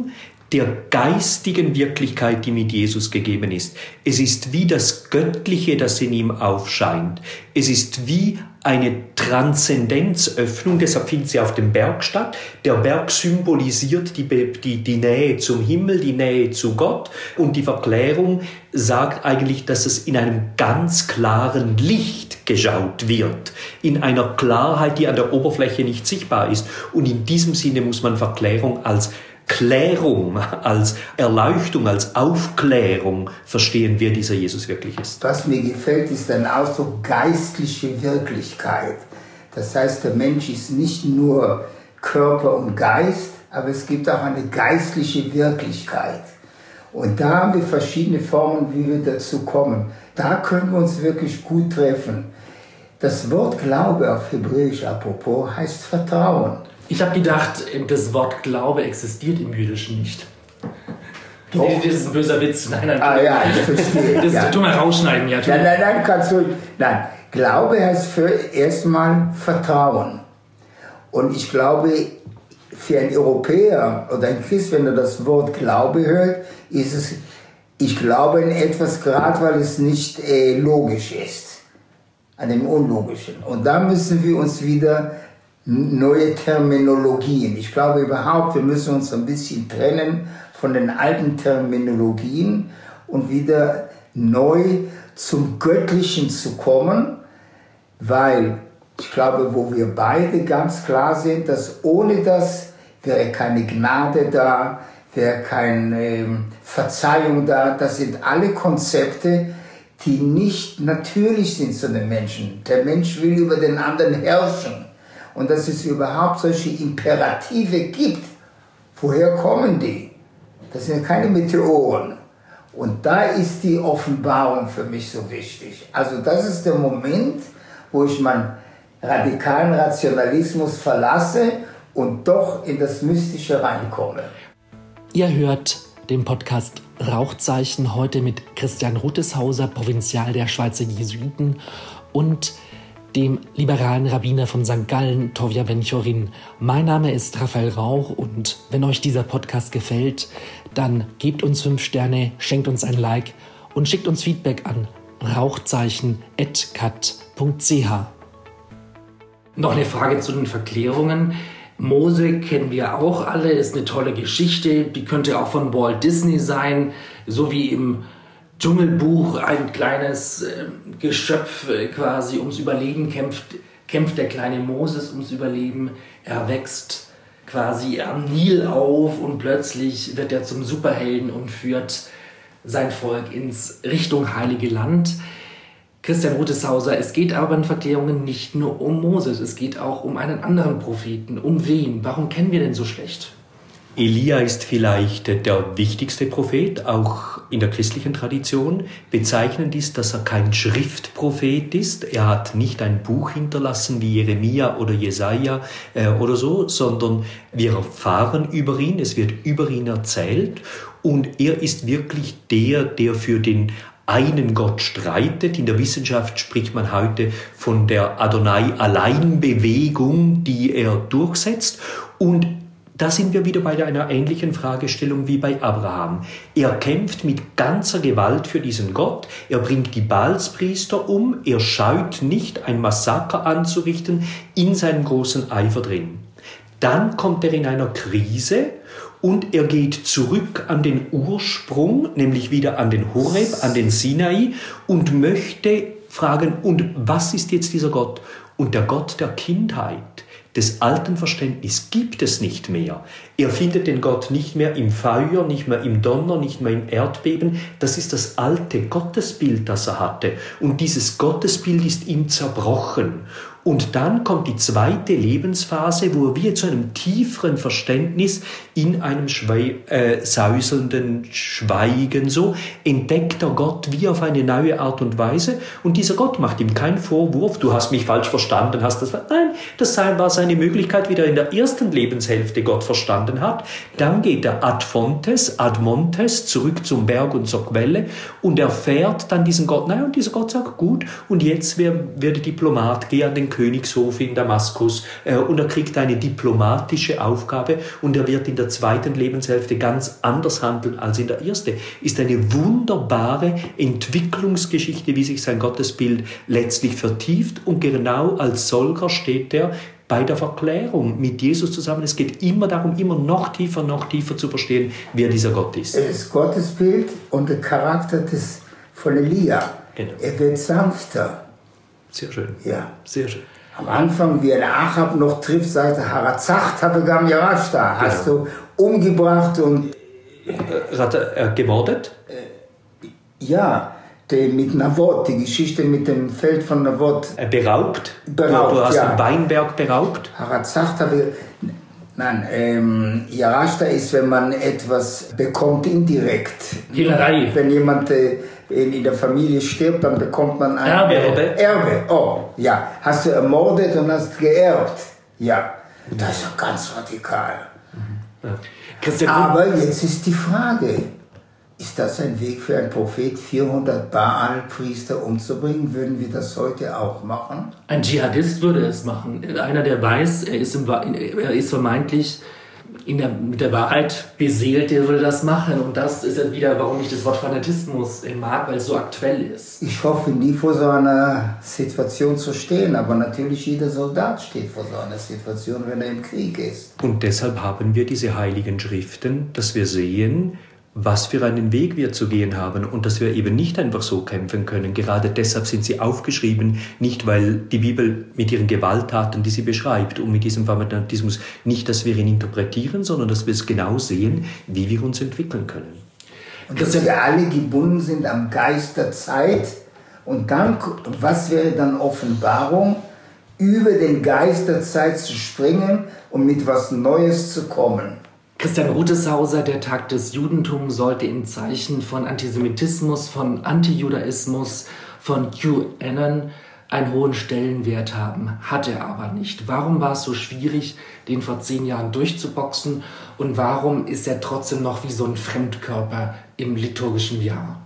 S3: der geistigen Wirklichkeit, die mit Jesus gegeben ist. Es ist wie das Göttliche, das in ihm aufscheint. Es ist wie eine Transzendenzöffnung, deshalb findet sie auf dem Berg statt. Der Berg symbolisiert die, die, die Nähe zum Himmel, die Nähe zu Gott. Und die Verklärung sagt eigentlich, dass es in einem ganz klaren Licht geschaut wird. In einer Klarheit, die an der Oberfläche nicht sichtbar ist. Und in diesem Sinne muss man Verklärung als Klärung, als Erleuchtung, als Aufklärung verstehen, wer dieser Jesus wirklich ist.
S4: Was mir gefällt, ist ein Ausdruck geistliche Wirklichkeit. Das heißt, der Mensch ist nicht nur Körper und Geist, aber es gibt auch eine geistliche Wirklichkeit. Und da haben wir verschiedene Formen, wie wir dazu kommen. Da können wir uns wirklich gut treffen. Das Wort Glaube auf Hebräisch apropos heißt Vertrauen.
S2: Ich habe gedacht, das Wort Glaube existiert im Jüdischen nicht.
S4: Doch.
S2: Nee, das ist ein böser Witz. Nein, nein,
S4: ah ja, ich verstehe.
S2: Das
S4: ja.
S2: tu mal rausschneiden. Ja,
S4: nein, nein, nein, kannst du. Nein, Glaube heißt für erstmal Vertrauen. Und ich glaube, für einen Europäer oder einen Christ, wenn er das Wort Glaube hört, ist es, ich glaube in etwas, gerade weil es nicht äh, logisch ist. An dem Unlogischen. Und da müssen wir uns wieder neue Terminologien. Ich glaube überhaupt, wir müssen uns ein bisschen trennen von den alten Terminologien und wieder neu zum Göttlichen zu kommen, weil ich glaube, wo wir beide ganz klar sind, dass ohne das wäre keine Gnade da, wäre keine äh, Verzeihung da. Das sind alle Konzepte, die nicht natürlich sind zu den Menschen. Der Mensch will über den anderen herrschen. Und dass es überhaupt solche Imperative gibt, woher kommen die? Das sind keine Meteoren. Und da ist die Offenbarung für mich so wichtig. Also das ist der Moment, wo ich meinen radikalen Rationalismus verlasse und doch in das Mystische reinkomme.
S2: Ihr hört den Podcast Rauchzeichen heute mit Christian Ruteshauser, Provinzial der Schweizer Jesuiten, und dem liberalen Rabbiner von Sankt Gallen, Tovia Ben-Chorin. Mein Name ist Raphael Rauch und wenn euch dieser Podcast gefällt, dann gebt uns fünf Sterne, schenkt uns ein Like und schickt uns Feedback an rauchzeichen at cat punkt c h. Noch eine Frage zu den Verklärungen. Mose kennen wir auch alle, ist eine tolle Geschichte, die könnte auch von Walt Disney sein, so wie im Dschungelbuch ein kleines äh, Geschöpf äh, quasi ums Überleben kämpft, kämpft der kleine Moses ums Überleben. Er wächst quasi am Nil auf und plötzlich wird er zum Superhelden und führt sein Volk ins Richtung Heilige Land. Christian Ruteshauser, es geht aber in Verklärungen nicht nur um Moses, es geht auch um einen anderen Propheten. Um wen? Warum kennen wir den so schlecht?
S3: Elia ist vielleicht der wichtigste Prophet, auch in der christlichen Tradition. Bezeichnend ist, dass er kein Schriftprophet ist. Er hat nicht ein Buch hinterlassen wie Jeremia oder Jesaja äh, oder so, sondern wir erfahren über ihn, es wird über ihn erzählt. Und er ist wirklich der, der für den einen Gott streitet. In der Wissenschaft spricht man heute von der Adonai-Allein-Bewegung, die er durchsetzt. Und da sind wir wieder bei einer ähnlichen Fragestellung wie bei Abraham. Er kämpft mit ganzer Gewalt für diesen Gott. Er bringt die Baalspriester um. Er scheut nicht, ein Massaker anzurichten, in seinem großen Eifer drin. Dann kommt er in einer Krise und er geht zurück an den Ursprung, nämlich wieder an den Horeb, an den Sinai, und möchte fragen, und was ist jetzt dieser Gott? Und der Gott der Kindheit, des alten Verständnisses, gibt es nicht mehr. Er findet den Gott nicht mehr im Feuer, nicht mehr im Donner, nicht mehr im Erdbeben. Das ist das alte Gottesbild, das er hatte. Und dieses Gottesbild ist ihm zerbrochen. Und dann kommt die zweite Lebensphase, wo wir zu einem tieferen Verständnis in einem schwei- äh, säuselnden Schweigen so entdeckt er Gott wie auf eine neue Art und Weise. Und dieser Gott macht ihm keinen Vorwurf, du hast mich falsch verstanden, hast das. Nein, das war seine Möglichkeit, wie er in der ersten Lebenshälfte Gott verstanden hat. Dann geht er ad fontes, ad montes, zurück zum Berg und zur Quelle und erfährt dann diesen Gott. Nein, und dieser Gott sagt, gut, und jetzt werde Diplomat, geh an den den Königshof in Damaskus äh, und er kriegt eine diplomatische Aufgabe und er wird in der zweiten Lebenshälfte ganz anders handeln als in der ersten. Ist eine wunderbare Entwicklungsgeschichte, wie sich sein Gottesbild letztlich vertieft und genau als solcher steht er bei der Verklärung mit Jesus zusammen. Es geht immer darum, immer noch tiefer, noch tiefer zu verstehen, wer dieser Gott ist.
S4: Das Gottesbild und der Charakter des, von Elia.
S3: Genau.
S4: Er wird sanfter.
S3: Sehr schön.
S4: Ja.
S3: Sehr schön.
S4: Am Anfang, wie er Achab noch trifft, sagt er, Harazacht habe gam Yarashta. Hast
S3: Genau.
S4: du umgebracht und...
S3: Äh, hat er äh, gemordet?
S4: Ja, die, mit Navot, die Geschichte mit dem Feld von Navot.
S3: Äh, beraubt?
S4: Beraubt,
S3: du hast
S4: ja.
S3: den Weinberg beraubt?
S4: Harazacht habe... Nein, ähm, Yarashta ist, wenn man etwas bekommt indirekt.
S2: Hehlerei.
S4: Wenn jemand äh, in, in der Familie stirbt, dann bekommt man ein
S2: Erbe.
S3: Erbe.
S4: Erbe. Oh, ja. Hast du ermordet und hast geerbt. Ja. Das ist ja ganz radikal.
S3: Ja.
S2: Christian,
S4: Aber jetzt ist die Frage, ist das ein Weg für einen Prophet, vierhundert Baal-Priester umzubringen? Würden wir das heute auch machen?
S2: ein Dschihadist würde es machen. Einer, der weiß, er ist, im, er ist vermeintlich in der, mit der Wahrheit beseelt, der würde das machen. Und das ist dann wieder, warum ich das Wort Fanatismus mag, weil es so aktuell ist.
S4: Ich hoffe nie vor so einer Situation zu stehen, aber natürlich jeder Soldat steht vor so einer Situation, wenn er im Krieg ist.
S3: Und deshalb haben wir diese heiligen Schriften, dass wir sehen, was für einen Weg wir zu gehen haben und dass wir eben nicht einfach so kämpfen können. Gerade deshalb sind sie aufgeschrieben, nicht weil die Bibel mit ihren Gewalttaten, die sie beschreibt, und mit diesem Fanatismus, nicht, dass wir ihn interpretieren, sondern dass wir es genau sehen, wie wir uns entwickeln können.
S4: Und dass wir alle gebunden sind am Geist der Zeit. Und dann, was wäre dann Offenbarung? Über den Geist der Zeit zu springen und mit was Neues zu kommen.
S2: Christian Ruteshauser, der Tag des Judentums sollte im Zeichen von Antisemitismus, von Antijudaismus, von QAnon einen hohen Stellenwert haben. Hat er aber nicht. Warum war es so schwierig, den vor zehn Jahren durchzuboxen? Und warum ist er trotzdem noch wie so ein Fremdkörper im liturgischen Jahr?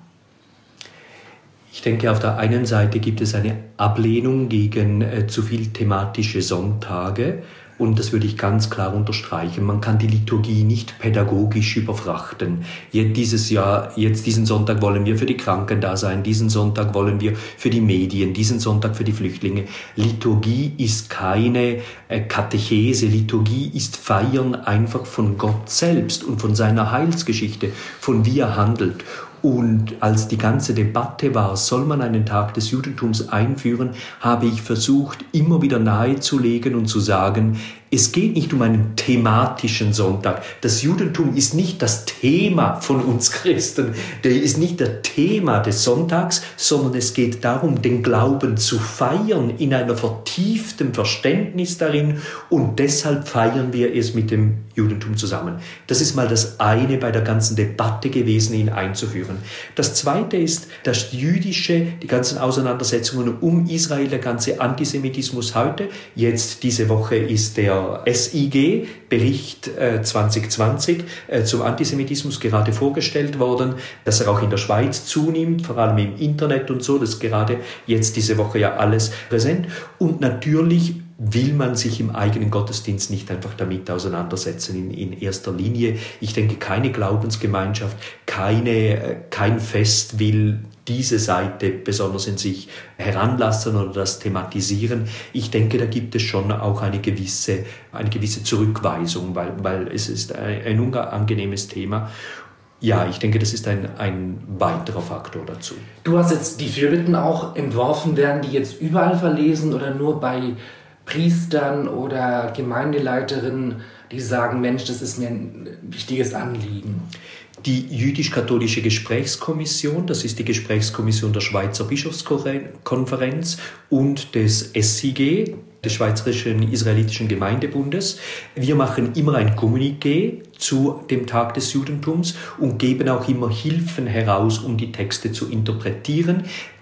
S3: Ich denke, auf der einen Seite gibt es eine Ablehnung gegen äh, zu viel thematische Sonntage. Und das würde ich ganz klar unterstreichen. Man kann die Liturgie nicht pädagogisch überfrachten. Jetzt dieses Jahr, jetzt diesen Sonntag wollen wir für die Kranken da sein, diesen Sonntag wollen wir für die Medien, diesen Sonntag für die Flüchtlinge. Liturgie ist keine äh, Katechese. Liturgie ist Feiern einfach von Gott selbst und von seiner Heilsgeschichte, von wie er handelt. Und als die ganze Debatte war, soll man einen Tag des Judentums einführen, habe ich versucht, immer wieder nahezulegen und zu sagen, es geht nicht um einen thematischen Sonntag. Das Judentum ist nicht das Thema von uns Christen, der ist nicht das Thema des Sonntags, sondern es geht darum, den Glauben zu feiern in einer vertieften Verständnis darin und deshalb feiern wir es mit dem Judentum zusammen. Das ist mal das eine bei der ganzen Debatte gewesen, ihn einzuführen. Das zweite ist das Jüdische, die ganzen Auseinandersetzungen um Israel, der ganze Antisemitismus heute. Jetzt diese Woche ist der S I G, Bericht äh, zwanzig zwanzig äh, zum Antisemitismus gerade vorgestellt worden, dass er auch in der Schweiz zunimmt, vor allem im Internet und so, das ist gerade jetzt diese Woche ja alles präsent. Und natürlich will man sich im eigenen Gottesdienst nicht einfach damit auseinandersetzen in, in erster Linie. Ich denke, keine Glaubensgemeinschaft, keine, kein Fest will diese Seite besonders in sich heranlassen oder das thematisieren. Ich denke, da gibt es schon auch eine gewisse, eine gewisse Zurückweisung, weil, weil es ist ein, ein unangenehmes Thema. Ja, ich denke, das ist ein, ein weiterer Faktor dazu.
S2: Du hast jetzt die Fürbitten auch entworfen. Werden die jetzt überall verlesen oder nur bei Priestern oder Gemeindeleiterinnen, die sagen, Mensch, das ist mir ein wichtiges Anliegen?
S3: Die jüdisch-katholische Gesprächskommission, das ist die Gesprächskommission der Schweizer Bischofskonferenz und des S I G, des Schweizerischen Israelitischen Gemeindebundes. Wir machen immer ein Kommuniqué zu dem Tag des Judentums und geben auch immer Hilfen heraus, um die Texte zu interpretieren.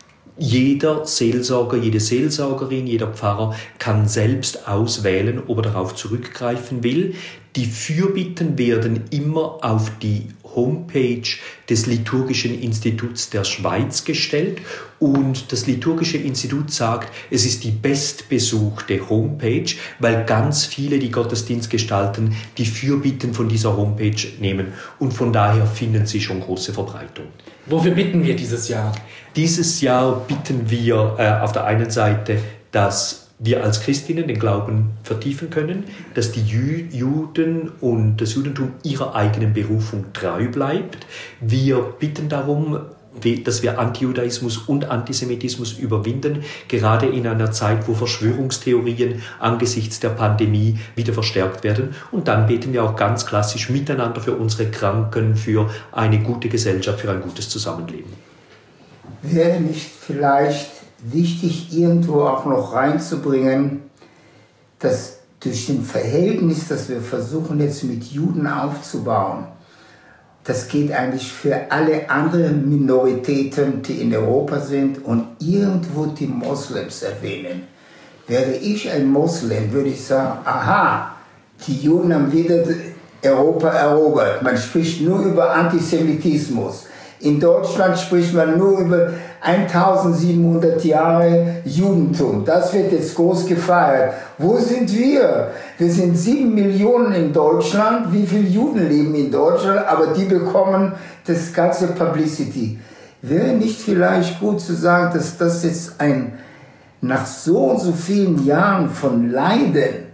S3: Jeder Seelsorger, jede Seelsorgerin, jeder Pfarrer kann selbst auswählen, ob er darauf zurückgreifen will. Die Fürbitten werden immer auf die Homepage des Liturgischen Instituts der Schweiz gestellt Und das Liturgische Institut sagt, es ist die bestbesuchte Homepage, weil ganz viele, die Gottesdienst gestalten, die Fürbitten von dieser Homepage nehmen. Und von daher finden sie schon große Verbreitung.
S2: Wofür bitten wir dieses Jahr?
S3: Dieses Jahr bitten wir äh, auf der einen Seite, dass wir als Christinnen den Glauben vertiefen können, dass die Jü- Juden und das Judentum ihrer eigenen Berufung treu bleibt. Wir bitten darum, dass wir Antijudaismus und Antisemitismus überwinden, gerade in einer Zeit, wo Verschwörungstheorien angesichts der Pandemie wieder verstärkt werden. Und dann beten wir auch ganz klassisch miteinander für unsere Kranken, für eine gute Gesellschaft, für ein gutes Zusammenleben.
S4: Wäre nicht vielleicht wichtig, irgendwo auch noch reinzubringen, dass durch den Verhältnis, das wir versuchen jetzt mit Juden aufzubauen, das geht eigentlich für alle anderen Minoritäten, die in Europa sind und irgendwo die Moslems erwähnen. Wäre ich ein Moslem, würde ich sagen, aha, die Juden haben wieder Europa erobert. Man spricht nur über Antisemitismus. In Deutschland spricht man nur über eintausendsiebenhundert Jahre Judentum. Das wird jetzt groß gefeiert. Wo sind wir? Wir sind sieben Millionen in Deutschland. Wie viele Juden leben in Deutschland? Aber die bekommen das ganze Publicity. Wäre nicht vielleicht gut zu sagen, dass das jetzt ein, nach so und so vielen Jahren von Leiden,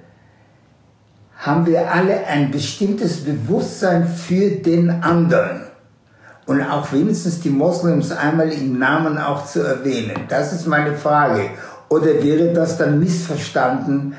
S4: haben wir alle ein bestimmtes Bewusstsein für den anderen. Und auch wenigstens die Moslems einmal im Namen auch zu erwähnen. Das ist meine Frage. Oder wäre das dann missverstanden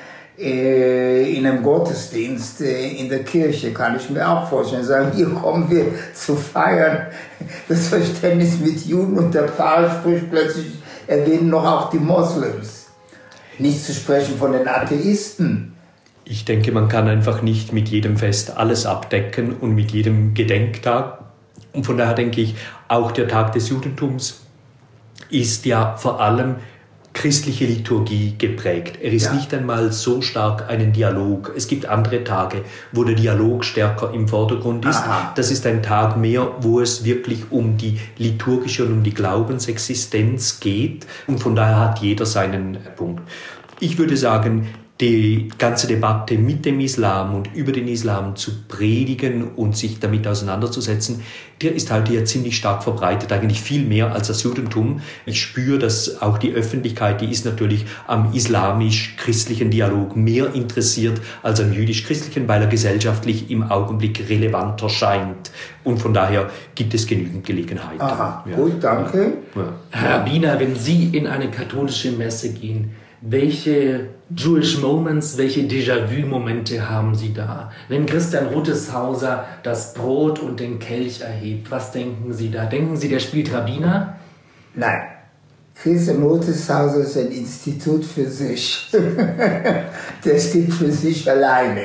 S4: äh, in einem Gottesdienst äh, in der Kirche? Kann ich mir auch vorstellen. Sagen, hier kommen wir zu feiern. Das Verständnis mit Juden und der Pfarrer spricht plötzlich, erwähnen noch auch die Moslems. Nicht zu sprechen von den Atheisten.
S3: Ich denke, man kann einfach nicht mit jedem Fest alles abdecken und mit jedem Gedenktag. Und von daher denke ich, auch der Tag des Judentums ist ja vor allem christliche Liturgie geprägt. Er ist ja nicht einmal so stark einen Dialog. Es gibt andere Tage, wo der Dialog stärker im Vordergrund ist. Aha. Das ist ein Tag mehr, wo es wirklich um die liturgische und um die Glaubensexistenz geht. Und von daher hat jeder seinen Punkt. Ich würde sagen, die ganze Debatte mit dem Islam und über den Islam zu predigen und sich damit auseinanderzusetzen, der ist halt hier ziemlich stark verbreitet, eigentlich viel mehr als das Judentum. Ich spüre, dass auch die Öffentlichkeit, die ist natürlich am islamisch-christlichen Dialog mehr interessiert als am jüdisch-christlichen, weil er gesellschaftlich im Augenblick relevanter scheint. Und von daher gibt es genügend Gelegenheiten.
S4: Aha, ja. Gut, danke.
S2: Ja. Herr Rabbiner, wenn Sie in eine katholische Messe gehen, welche Jewish Moments, welche Déjà-vu-Momente haben Sie da? Wenn Christian Ruteshauser das Brot und den Kelch erhebt, was denken Sie da? Denken Sie, der spielt Rabbiner?
S4: Nein. Christian Ruteshauser ist ein Institut für sich. Der steht für sich alleine.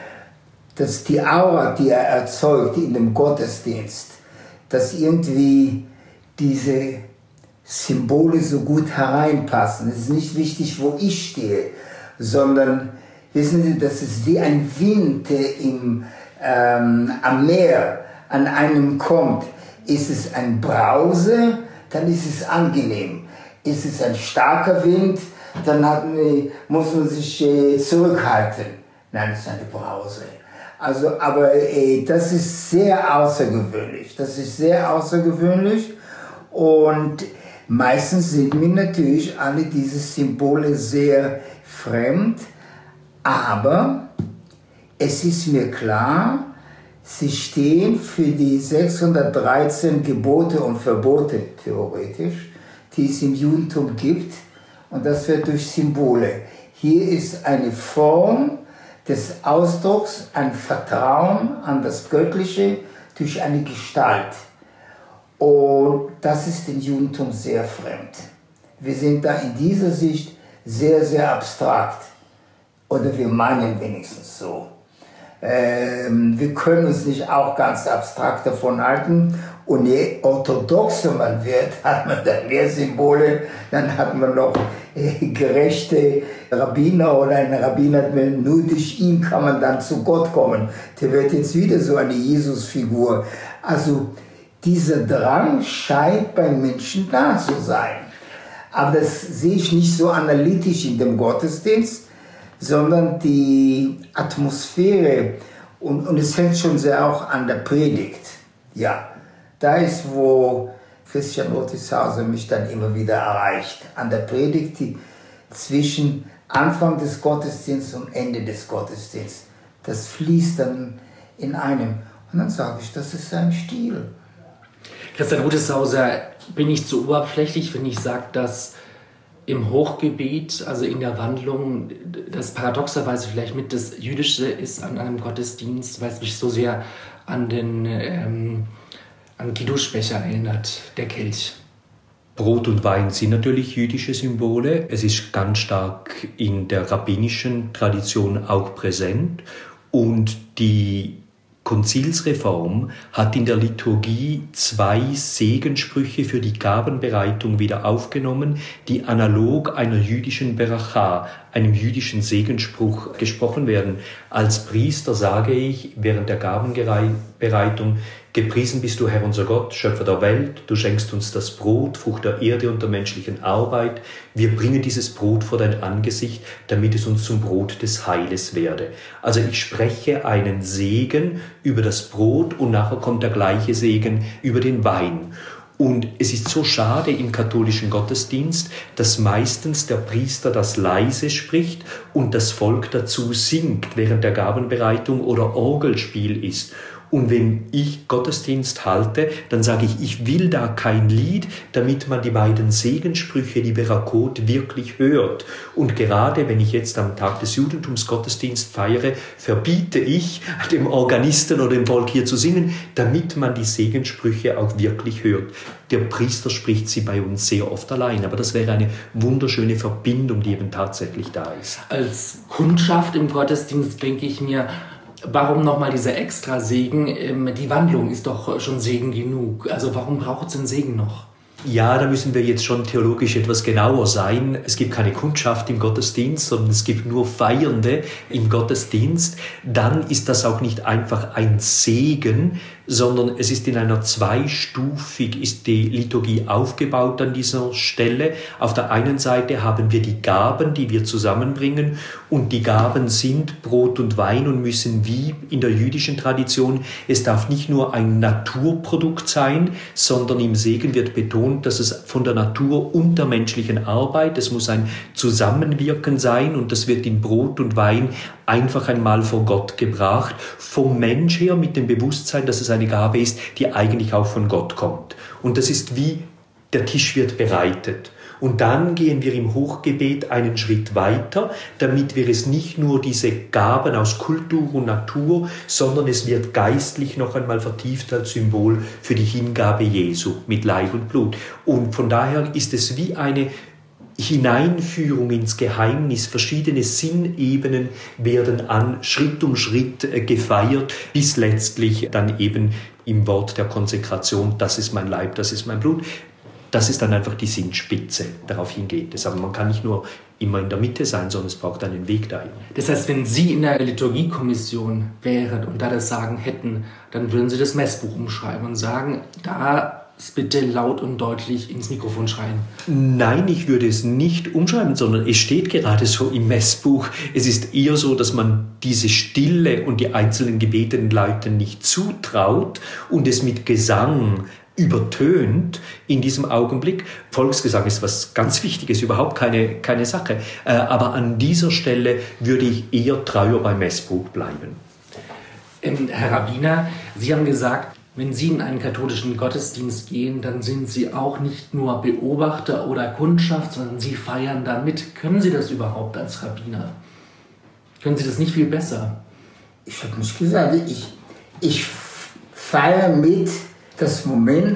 S4: Dass die Aura, die er erzeugt in dem Gottesdienst, dass irgendwie diese Symbole so gut hereinpassen. Es ist nicht wichtig, wo ich stehe, sondern wissen Sie, das ist wie ein Wind, der im, ähm, am Meer an einem kommt. Ist es ein Brause, dann ist es angenehm. Ist es ein starker Wind, dann hat, muss man sich äh, zurückhalten. Nein, es ist eine Brause. Also, aber äh, das ist sehr außergewöhnlich. Das ist sehr außergewöhnlich und meistens sind mir natürlich alle diese Symbole sehr fremd, aber es ist mir klar, sie stehen für die sechshundertdreizehn Gebote und Verbote, theoretisch, die es im Judentum gibt, und das wird durch Symbole. Hier ist eine Form des Ausdrucks, ein Vertrauen an das Göttliche durch eine Gestalt. Und das ist dem Judentum sehr fremd. Wir sind da in dieser Sicht sehr, sehr abstrakt. Oder wir meinen wenigstens so. Ähm, wir können uns nicht auch ganz abstrakt davon halten. Und je orthodoxer man wird, hat man dann mehr Symbole. Dann hat man noch äh, gerechte Rabbiner oder ein Rabbiner, nur durch ihn kann man dann zu Gott kommen. Der wird jetzt wieder so eine Jesusfigur. Also dieser Drang scheint beim Menschen da zu sein. Aber das sehe ich nicht so analytisch in dem Gottesdienst, sondern die Atmosphäre. Und, und es hängt schon sehr auch an der Predigt. Ja, da ist, wo Christian Rutishauser mich dann immer wieder erreicht. An der Predigt, die zwischen Anfang des Gottesdienstes und Ende des Gottesdienstes. Das fließt dann in einem. Und dann sage ich, das ist sein Stil.
S2: Christian Rutishauser, bin ich zu oberflächlich, wenn ich sage, dass im Hochgebet, also in der Wandlung, das paradoxerweise vielleicht mit das Jüdische ist an einem Gottesdienst, weil es mich so sehr an den ähm, an Kiddush-Becher erinnert, der Kelch.
S3: Brot und Wein sind natürlich jüdische Symbole. Es ist ganz stark in der rabbinischen Tradition auch präsent. Und die Konzilsreform hat in der Liturgie zwei Segenssprüche für die Gabenbereitung wieder aufgenommen, die analog einer jüdischen Beracha, einem jüdischen Segensspruch gesprochen werden. Als Priester sage ich während der Gabenbereitung: Gepriesen bist du, Herr unser Gott, Schöpfer der Welt, du schenkst uns das Brot, Frucht der Erde und der menschlichen Arbeit. Wir bringen dieses Brot vor dein Angesicht, damit es uns zum Brot des Heiles werde. Also ich spreche einen Segen über das Brot und nachher kommt der gleiche Segen über den Wein. Und es ist so schade im katholischen Gottesdienst, dass meistens der Priester das leise spricht und das Volk dazu singt, während der Gabenbereitung oder Orgelspiel ist. Und wenn ich Gottesdienst halte, dann sage ich, ich will da kein Lied, damit man die beiden Segenssprüche, die Berakot, wirklich hört. Und gerade wenn ich jetzt am Tag des Judentums Gottesdienst feiere, verbiete ich dem Organisten oder dem Volk hier zu singen, damit man die Segenssprüche auch wirklich hört. Der Priester spricht sie bei uns sehr oft allein, aber das wäre eine wunderschöne Verbindung, die eben tatsächlich da ist.
S2: Als Kundschaft im Gottesdienst denke ich mir, warum nochmal dieser extra Segen? Die Wandlung ist doch schon Segen genug. Also warum braucht es den Segen noch?
S3: Ja, da müssen wir jetzt schon theologisch etwas genauer sein. Es gibt keine Kundschaft im Gottesdienst, sondern es gibt nur Feiernde im Gottesdienst. Dann ist das auch nicht einfach ein Segen, sondern es ist in einer zweistufig, ist die Liturgie aufgebaut an dieser Stelle. Auf der einen Seite haben wir die Gaben, die wir zusammenbringen, und die Gaben sind Brot und Wein und müssen wie in der jüdischen Tradition, es darf nicht nur ein Naturprodukt sein, sondern im Segen wird betont, dass es von der Natur und der menschlichen Arbeit, es muss ein Zusammenwirken sein, und das wird in Brot und Wein einfach einmal vor Gott gebracht, vom Mensch her mit dem Bewusstsein, dass es eine Gabe ist, die eigentlich auch von Gott kommt. Und das ist wie, der Tisch wird bereitet. Und dann gehen wir im Hochgebet einen Schritt weiter, damit wir es nicht nur diese Gaben aus Kultur und Natur, sondern es wird geistlich noch einmal vertieft als Symbol für die Hingabe Jesu mit Leib und Blut. Und von daher ist es wie eine Hineinführung ins Geheimnis. Verschiedene Sinnebenen werden an Schritt um Schritt gefeiert, bis letztlich dann eben im Wort der Konsekration, das ist mein Leib, das ist mein Blut. Das ist dann einfach die Sinnspitze, daraufhin geht es. Aber man kann nicht nur immer in der Mitte sein, sondern es braucht einen Weg dahin.
S2: Das heißt, wenn Sie in der Liturgiekommission wären und da das Sagen hätten, dann würden Sie das Messbuch umschreiben und sagen, da bitte laut und deutlich ins Mikrofon schreien.
S3: Nein, ich würde es nicht umschreiben, sondern es steht gerade so im Messbuch. Es ist eher so, dass man diese Stille und die einzelnen Gebete den Leuten nicht zutraut und es mit Gesang übertönt in diesem Augenblick. Volksgesang ist was ganz Wichtiges, überhaupt keine, keine Sache. Aber an dieser Stelle würde ich eher treuer beim Messbuch bleiben.
S2: Ähm, Herr Rabbiner, Sie haben gesagt, wenn Sie in einen katholischen Gottesdienst gehen, dann sind Sie auch nicht nur Beobachter oder Kundschaft, sondern Sie feiern da mit. Können Sie das überhaupt als Rabbiner? Können Sie das nicht viel besser?
S4: Ich habe nicht gesagt, ich, ich feiere mit, das Moment,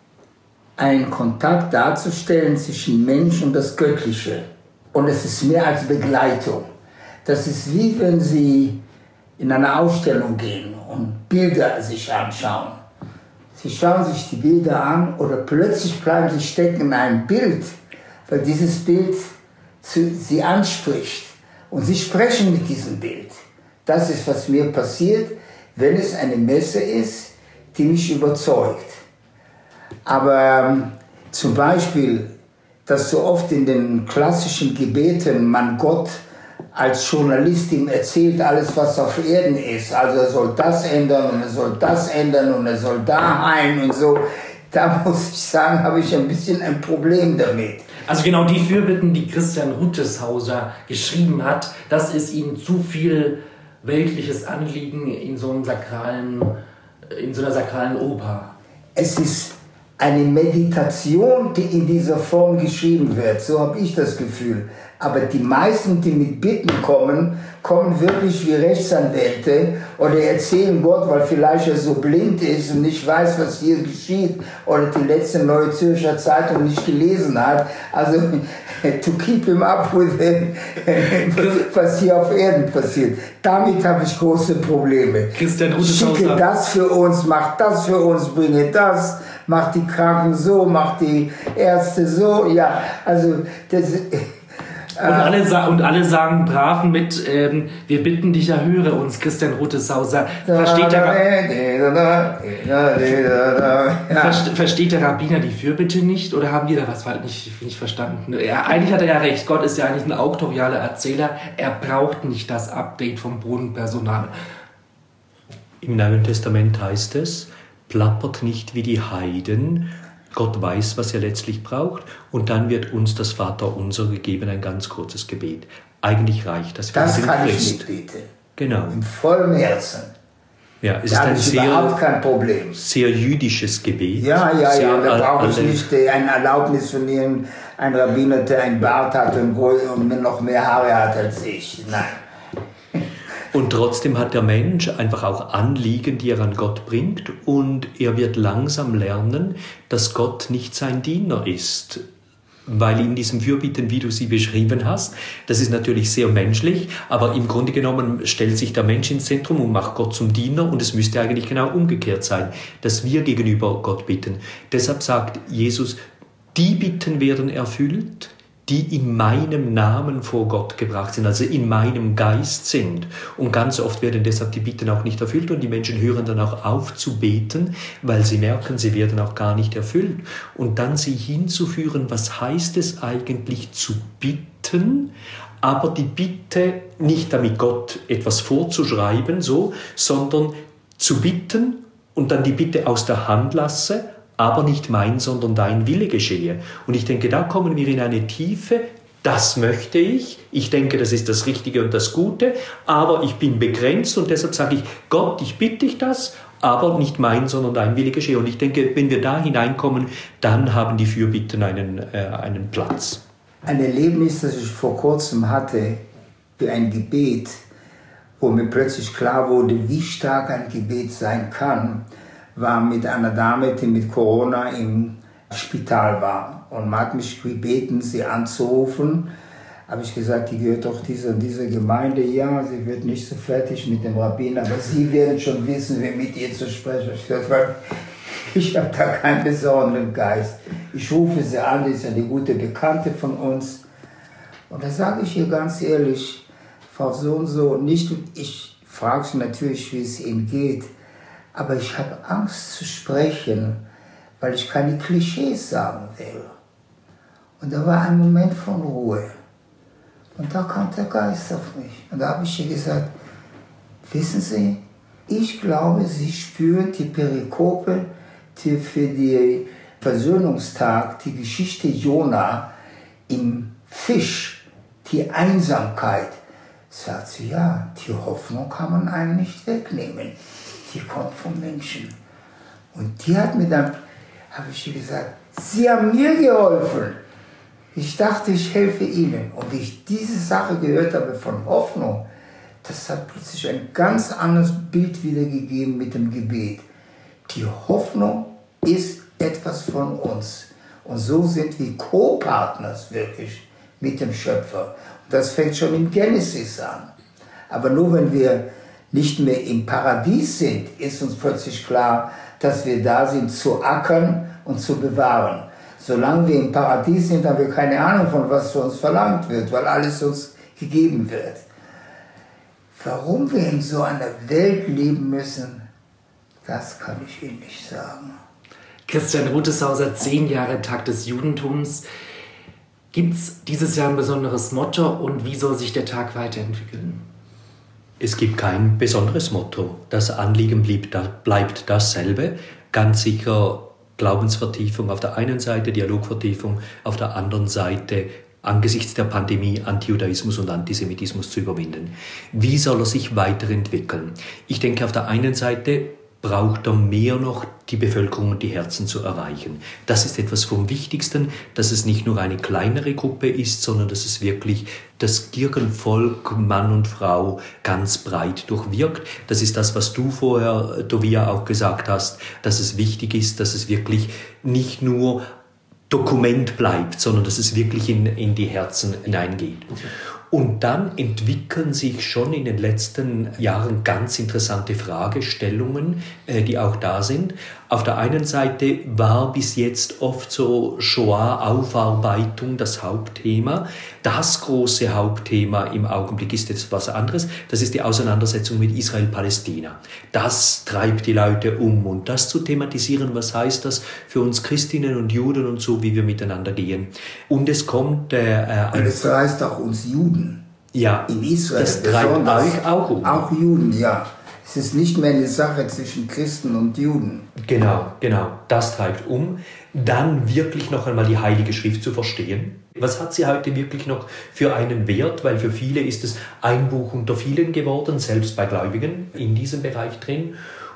S4: einen Kontakt darzustellen zwischen Mensch und das Göttliche. Und es ist mehr als Begleitung. Das ist wie wenn Sie in eine Ausstellung gehen und Bilder sich anschauen. Sie schauen sich die Bilder an oder plötzlich bleiben Sie stecken in einem Bild, weil dieses Bild zu, Sie anspricht. Und Sie sprechen mit diesem Bild. Das ist, was mir passiert, wenn es eine Messe ist, die mich überzeugt. Aber ähm, zum Beispiel dass so oft in den klassischen Gebeten man Gott als Journalist ihm erzählt, alles was auf Erden ist. Also er soll das ändern und er soll das ändern und er soll daheim und so. Da muss ich sagen, habe ich ein bisschen ein Problem damit.
S2: Also genau die Fürbitten, die Christian Ruteshauser geschrieben hat, das ist ihm zu viel weltliches Anliegen in so einem sakralen, in so einer sakralen Oper.
S4: Es ist eine Meditation, die in dieser Form geschrieben wird. So habe ich das Gefühl. Aber die meisten, die mit Bitten kommen, kommen wirklich wie Rechtsanwälte oder erzählen Gott, weil vielleicht er so blind ist und nicht weiß, was hier geschieht oder die letzte Neue Zürcher Zeitung nicht gelesen hat. Also to keep him up with him, was hier auf Erden passiert. Damit habe ich große Probleme.
S2: Christian Ruteshauser.
S4: Schicke das für uns, mach das für uns, bringe das, mach die Kranken so, mach die Ärzte so. Ja, also das...
S2: Und alle, und alle sagen brav mit, ähm, wir bitten dich, erhöre uns, Christian Ruteshauser. Versteht der, versteht der Rabbiner die Fürbitte nicht oder haben wir da was nicht, nicht verstanden? Ja, eigentlich hat er ja recht, Gott ist ja eigentlich ein auktorialer Erzähler, er braucht nicht das Update vom Bodenpersonal.
S3: Im Neuen Testament heißt es, plappert nicht wie die Heiden. Gott weiß, was er letztlich braucht. Und dann wird uns das Vaterunser gegeben, ein ganz kurzes Gebet. Eigentlich reicht das für
S4: das
S3: den
S4: kann
S3: Christ.
S4: Ich mitbeten.
S3: Genau.
S4: Im vollen Herzen.
S3: Ja, es
S4: da
S3: ist ein sehr,
S4: überhaupt kein Problem.
S3: sehr jüdisches Gebet.
S4: Ja, ja,
S3: sehr
S4: ja. Da brauche ich
S3: alle,
S4: nicht äh, eine Erlaubnis von Ihnen, ein Rabbiner, der einen Bart hat und, und noch mehr Haare hat als ich. Nein.
S3: Und trotzdem hat der Mensch einfach auch Anliegen, die er an Gott bringt. Und er wird langsam lernen, dass Gott nicht sein Diener ist. Weil in diesem Fürbitten, wie du sie beschrieben hast, das ist natürlich sehr menschlich, aber im Grunde genommen stellt sich der Mensch ins Zentrum und macht Gott zum Diener. Und es müsste eigentlich genau umgekehrt sein, dass wir gegenüber Gott bitten. Deshalb sagt Jesus, die Bitten werden erfüllt, die in meinem Namen vor Gott gebracht sind, also in meinem Geist sind. Und ganz oft werden deshalb die Bitten auch nicht erfüllt und die Menschen hören dann auch auf zu beten, weil sie merken, sie werden auch gar nicht erfüllt. Und dann sie hinzuführen, was heißt es eigentlich zu bitten, aber die Bitte nicht damit Gott etwas vorzuschreiben, so, sondern zu bitten und dann die Bitte aus der Hand lasse, aber nicht mein, sondern dein Wille geschehe. Und ich denke, da kommen wir in eine Tiefe, das möchte ich, ich denke, das ist das Richtige und das Gute, aber ich bin begrenzt und deshalb sage ich, Gott, ich bitte dich das, aber nicht mein, sondern dein Wille geschehe. Und ich denke, wenn wir da hineinkommen, dann haben die Fürbitten einen, äh, einen Platz.
S4: Ein Erlebnis, das ich vor kurzem hatte, für ein Gebet, wo mir plötzlich klar wurde, wie stark ein Gebet sein kann, war mit einer Dame, die mit Corona im Spital war. Und man hat mich gebeten, sie anzurufen. Habe ich gesagt, die gehört doch dieser dieser Gemeinde. Ja, sie wird nicht so fertig mit dem Rabbiner, aber Sie werden schon wissen, wie mit ihr zu sprechen. Ich habe gesagt, ich habe da keinen besonderen Geist. Ich rufe sie an, die ist eine gute Bekannte von uns. Und da sage ich ihr ganz ehrlich, Frau so und so, nicht, ich frage sie natürlich, wie es Ihnen geht, aber ich habe Angst zu sprechen, weil ich keine Klischees sagen will. Und da war ein Moment von Ruhe. Und da kam der Geist auf mich. Und da habe ich ihr gesagt, wissen Sie, ich glaube, Sie spüren die Perikope, die für den Versöhnungstag, die Geschichte Jona im Fisch, die Einsamkeit. Sagt sie, ja, die Hoffnung kann man einem nicht wegnehmen. Die kommt vom Menschen. Und die hat mir dann, habe ich ihr gesagt, Sie haben mir geholfen. Ich dachte, ich helfe Ihnen. Und wie ich diese Sache gehört habe von Hoffnung, das hat plötzlich ein ganz anderes Bild wiedergegeben mit dem Gebet. Die Hoffnung ist etwas von uns. Und so sind wir Co-Partners wirklich mit dem Schöpfer. Und das fängt schon in Genesis an. Aber nur wenn wir nicht mehr im Paradies sind, ist uns plötzlich klar, dass wir da sind, zu ackern und zu bewahren. Solange wir im Paradies sind, haben wir keine Ahnung, von was für uns verlangt wird, weil alles uns gegeben wird. Warum wir in so einer Welt leben müssen, das kann ich Ihnen nicht sagen.
S2: Christian Ruteshauser, zehn Jahre Tag des Judentums. Gibt es dieses Jahr ein besonderes Motto und wie soll sich der Tag weiterentwickeln?
S3: Es gibt kein besonderes Motto. Das Anliegen bleibt, bleibt dasselbe. Ganz sicher Glaubensvertiefung auf der einen Seite, Dialogvertiefung auf der anderen Seite, angesichts der Pandemie Antijudaismus und Antisemitismus zu überwinden. Wie soll er sich weiterentwickeln? Ich denke, auf der einen Seite braucht er mehr noch, die Bevölkerung und die Herzen zu erreichen. Das ist etwas vom Wichtigsten, dass es nicht nur eine kleinere Gruppe ist, sondern dass es wirklich das Kirchenvolk, Mann und Frau, ganz breit durchwirkt. Das ist das, was du vorher, Tovia, auch gesagt hast, dass es wichtig ist, dass es wirklich nicht nur Dokument bleibt, sondern dass es wirklich in, in die Herzen hineingeht. Und dann entwickeln sich schon in den letzten Jahren ganz interessante Fragestellungen, äh, die auch da sind. Auf der einen Seite war bis jetzt oft so Shoah-Aufarbeitung das Hauptthema. Das große Hauptthema im Augenblick ist jetzt was anderes. Das ist die Auseinandersetzung mit Israel-Palästina. Das treibt die Leute um. Und das zu thematisieren, was heißt das für uns Christinnen und Juden und so, wie wir miteinander gehen. Und es kommt... Äh,
S4: und es heißt auch uns Juden.
S3: Ja,
S4: in Israel.
S3: Das treibt euch auch um.
S4: Auch Juden, ja. Es ist nicht mehr eine Sache zwischen Christen und Juden.
S3: Genau, genau. Das treibt um. Dann wirklich noch einmal die Heilige Schrift zu verstehen. Was hat sie heute wirklich noch für einen Wert? Weil für viele ist es ein Buch unter vielen geworden, selbst bei Gläubigen in diesem Bereich drin.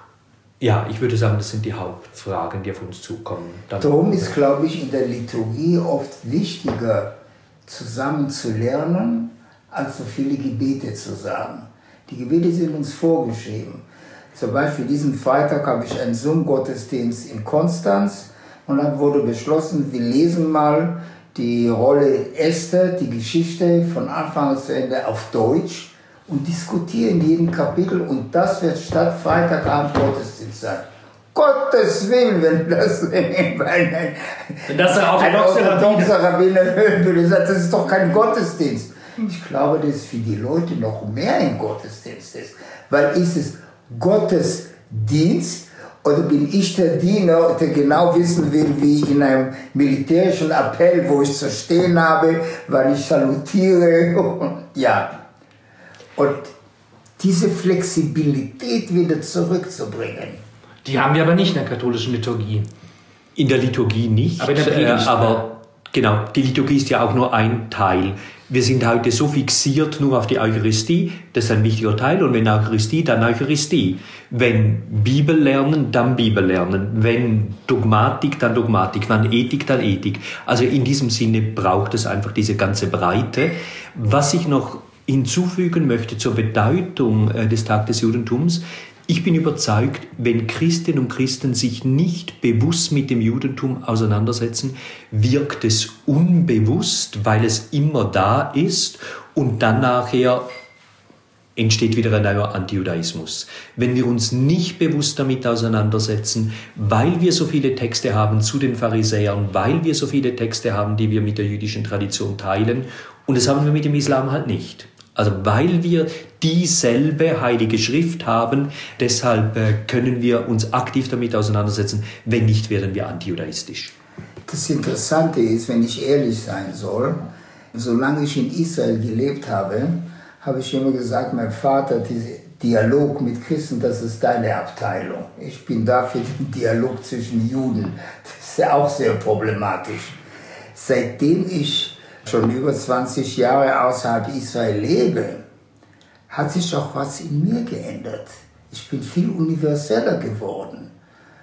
S3: Ja, ich würde sagen, das sind die Hauptfragen, die auf uns zukommen. Dann
S4: Darum ist, glaube ich, in der Liturgie oft wichtiger, zusammen zu lernen, als so viele Gebete zu sagen. Die Gebete sind uns vorgeschrieben. Zum Beispiel diesen Freitag habe ich einen Zoom-Gottesdienst in Konstanz und dann wurde beschlossen, wir lesen mal die Rolle Esther, die Geschichte von Anfang zu Ende auf Deutsch und diskutieren jeden Kapitel und das wird statt Freitagabend Gottesdienst sein. Gottes Willen, wenn das, wenn
S2: das ein
S4: orthodoxer Rabbiner hören würde, sagt, das ist doch kein Gottesdienst. Ich glaube, dass es für die Leute noch mehr ein Gottesdienst ist. Weil ist es Gottesdienst oder bin ich der Diener, der genau wissen will, wie in einem militärischen Appell, wo ich zu stehen habe, weil ich salutiere. Und, ja. Und diese Flexibilität wieder zurückzubringen.
S2: Die haben wir aber nicht in der katholischen Liturgie.
S3: In der Liturgie nicht.
S2: Aber in der Predigt,
S3: äh, aber genau, die Liturgie ist ja auch nur ein Teil. Wir sind heute so fixiert nur auf die Eucharistie, das ist ein wichtiger Teil. Und wenn Eucharistie, dann Eucharistie. Wenn Bibel lernen, dann Bibel lernen. Wenn Dogmatik, dann Dogmatik. Wenn Ethik, dann Ethik. Also in diesem Sinne braucht es einfach diese ganze Breite. Was ich noch hinzufügen möchte zur Bedeutung des Tags des Judentums, ich bin überzeugt, wenn Christinnen und Christen sich nicht bewusst mit dem Judentum auseinandersetzen, wirkt es unbewusst, weil es immer da ist und dann nachher entsteht wieder ein neuer Antijudaismus. Wenn wir uns nicht bewusst damit auseinandersetzen, weil wir so viele Texte haben zu den Pharisäern, weil wir so viele Texte haben, die wir mit der jüdischen Tradition teilen, und das haben wir mit dem Islam halt nicht. Also weil wir dieselbe Heilige Schrift haben, deshalb äh, können wir uns aktiv damit auseinandersetzen. Wenn nicht, werden wir antijudaistisch.
S4: Das Interessante ist, wenn ich ehrlich sein soll, solange ich in Israel gelebt habe, habe ich immer gesagt, mein Vater, dieser Dialog mit Christen, das ist deine Abteilung. Ich bin da für den Dialog zwischen Juden. Das ist ja auch sehr problematisch. Seitdem ich schon über zwanzig Jahre außerhalb Israel lebe, hat sich auch was in mir geändert. Ich bin viel universeller geworden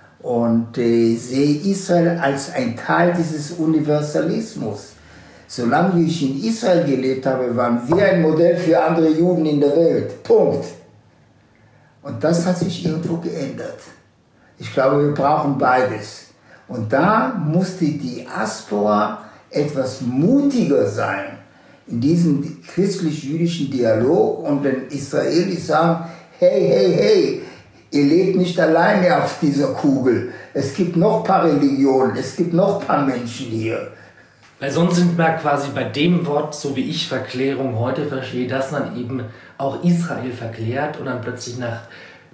S4: und äh, sehe Israel als ein Teil dieses Universalismus. Solange ich in Israel gelebt habe, waren wir ein Modell für andere Juden in der Welt. Punkt. Und das hat sich irgendwo geändert. Ich glaube, wir brauchen beides. Und da muss die Diaspora etwas mutiger sein in diesem christlich-jüdischen Dialog und den Israelis sagen, hey, hey, hey, ihr lebt nicht alleine auf dieser Kugel. Es gibt noch ein paar Religionen, es gibt noch ein paar Menschen hier.
S2: Weil sonst sind wir quasi bei dem Wort, so wie ich Verklärung heute verstehe, dass man eben auch Israel verklärt und dann plötzlich nach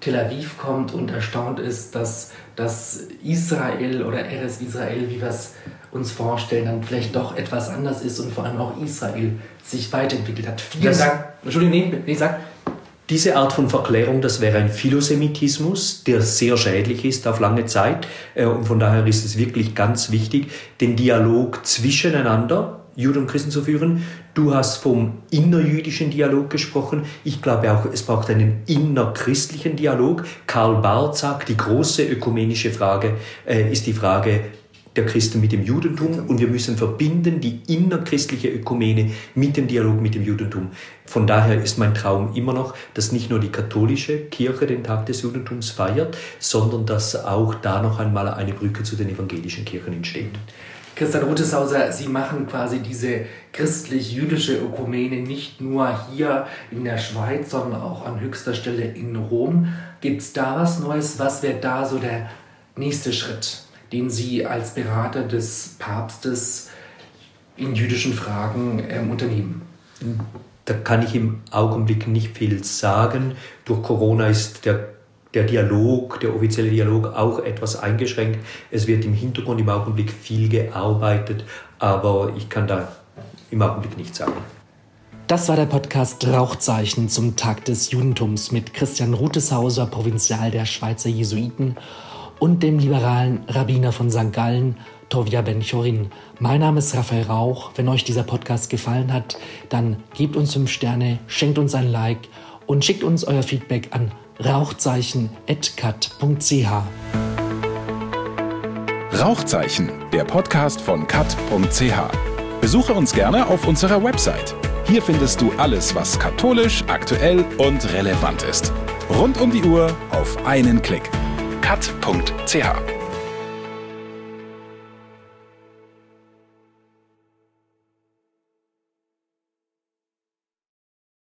S2: Tel Aviv kommt und erstaunt ist, dass das Israel oder Eretz Israel, wie wir es uns vorstellen, dann vielleicht doch etwas anders ist und vor allem auch Israel sich weiterentwickelt hat. Vielen
S3: das,
S2: Dank. Entschuldigung, nee, ich sag.
S3: Diese Art von Verklärung, das wäre ein Philosemitismus, der sehr schädlich ist auf lange Zeit. Und von daher ist es wirklich ganz wichtig, den Dialog zwischeneinander, Juden und Christen, zu führen. Du hast vom innerjüdischen Dialog gesprochen. Ich glaube auch, es braucht einen innerchristlichen Dialog. Karl Barth sagt, die große ökumenische Frage äh, ist die Frage der Christen mit dem Judentum, und wir müssen verbinden die innerchristliche Ökumene mit dem Dialog mit dem Judentum. Von daher ist mein Traum immer noch, dass nicht nur die katholische Kirche den Tag des Judentums feiert, sondern dass auch da noch einmal eine Brücke zu den evangelischen Kirchen entsteht.
S2: Christian Ruteshauser, Sie machen quasi diese christlich-jüdische Ökumene nicht nur hier in der Schweiz, sondern auch an höchster Stelle in Rom. Gibt es da was Neues? Was wäre da so der nächste Schritt, den Sie als Berater des Papstes in jüdischen Fragen ähm, unternehmen?
S3: Da kann ich im Augenblick nicht viel sagen. Durch Corona ist der, der Dialog, der offizielle Dialog auch etwas eingeschränkt. Es wird im Hintergrund im Augenblick viel gearbeitet, aber ich kann da im Augenblick nichts sagen.
S2: Das war der Podcast Rauchzeichen zum Tag des Judentums mit Christian Ruteshauser, Provinzial der Schweizer Jesuiten, und dem liberalen Rabbiner von Sankt Gallen, Tovia Ben-Chorin. Mein Name ist Raphael Rauch. Wenn euch dieser Podcast gefallen hat, dann gebt uns fünf Sterne, schenkt uns ein Like und schickt uns euer Feedback an rauchzeichen at cat punkt c h.
S1: Rauchzeichen, der Podcast von cat punkt c h. Besuche uns gerne auf unserer Website. Hier findest du alles, was katholisch, aktuell und relevant ist. Rund um die Uhr auf einen Klick. cat punkt c h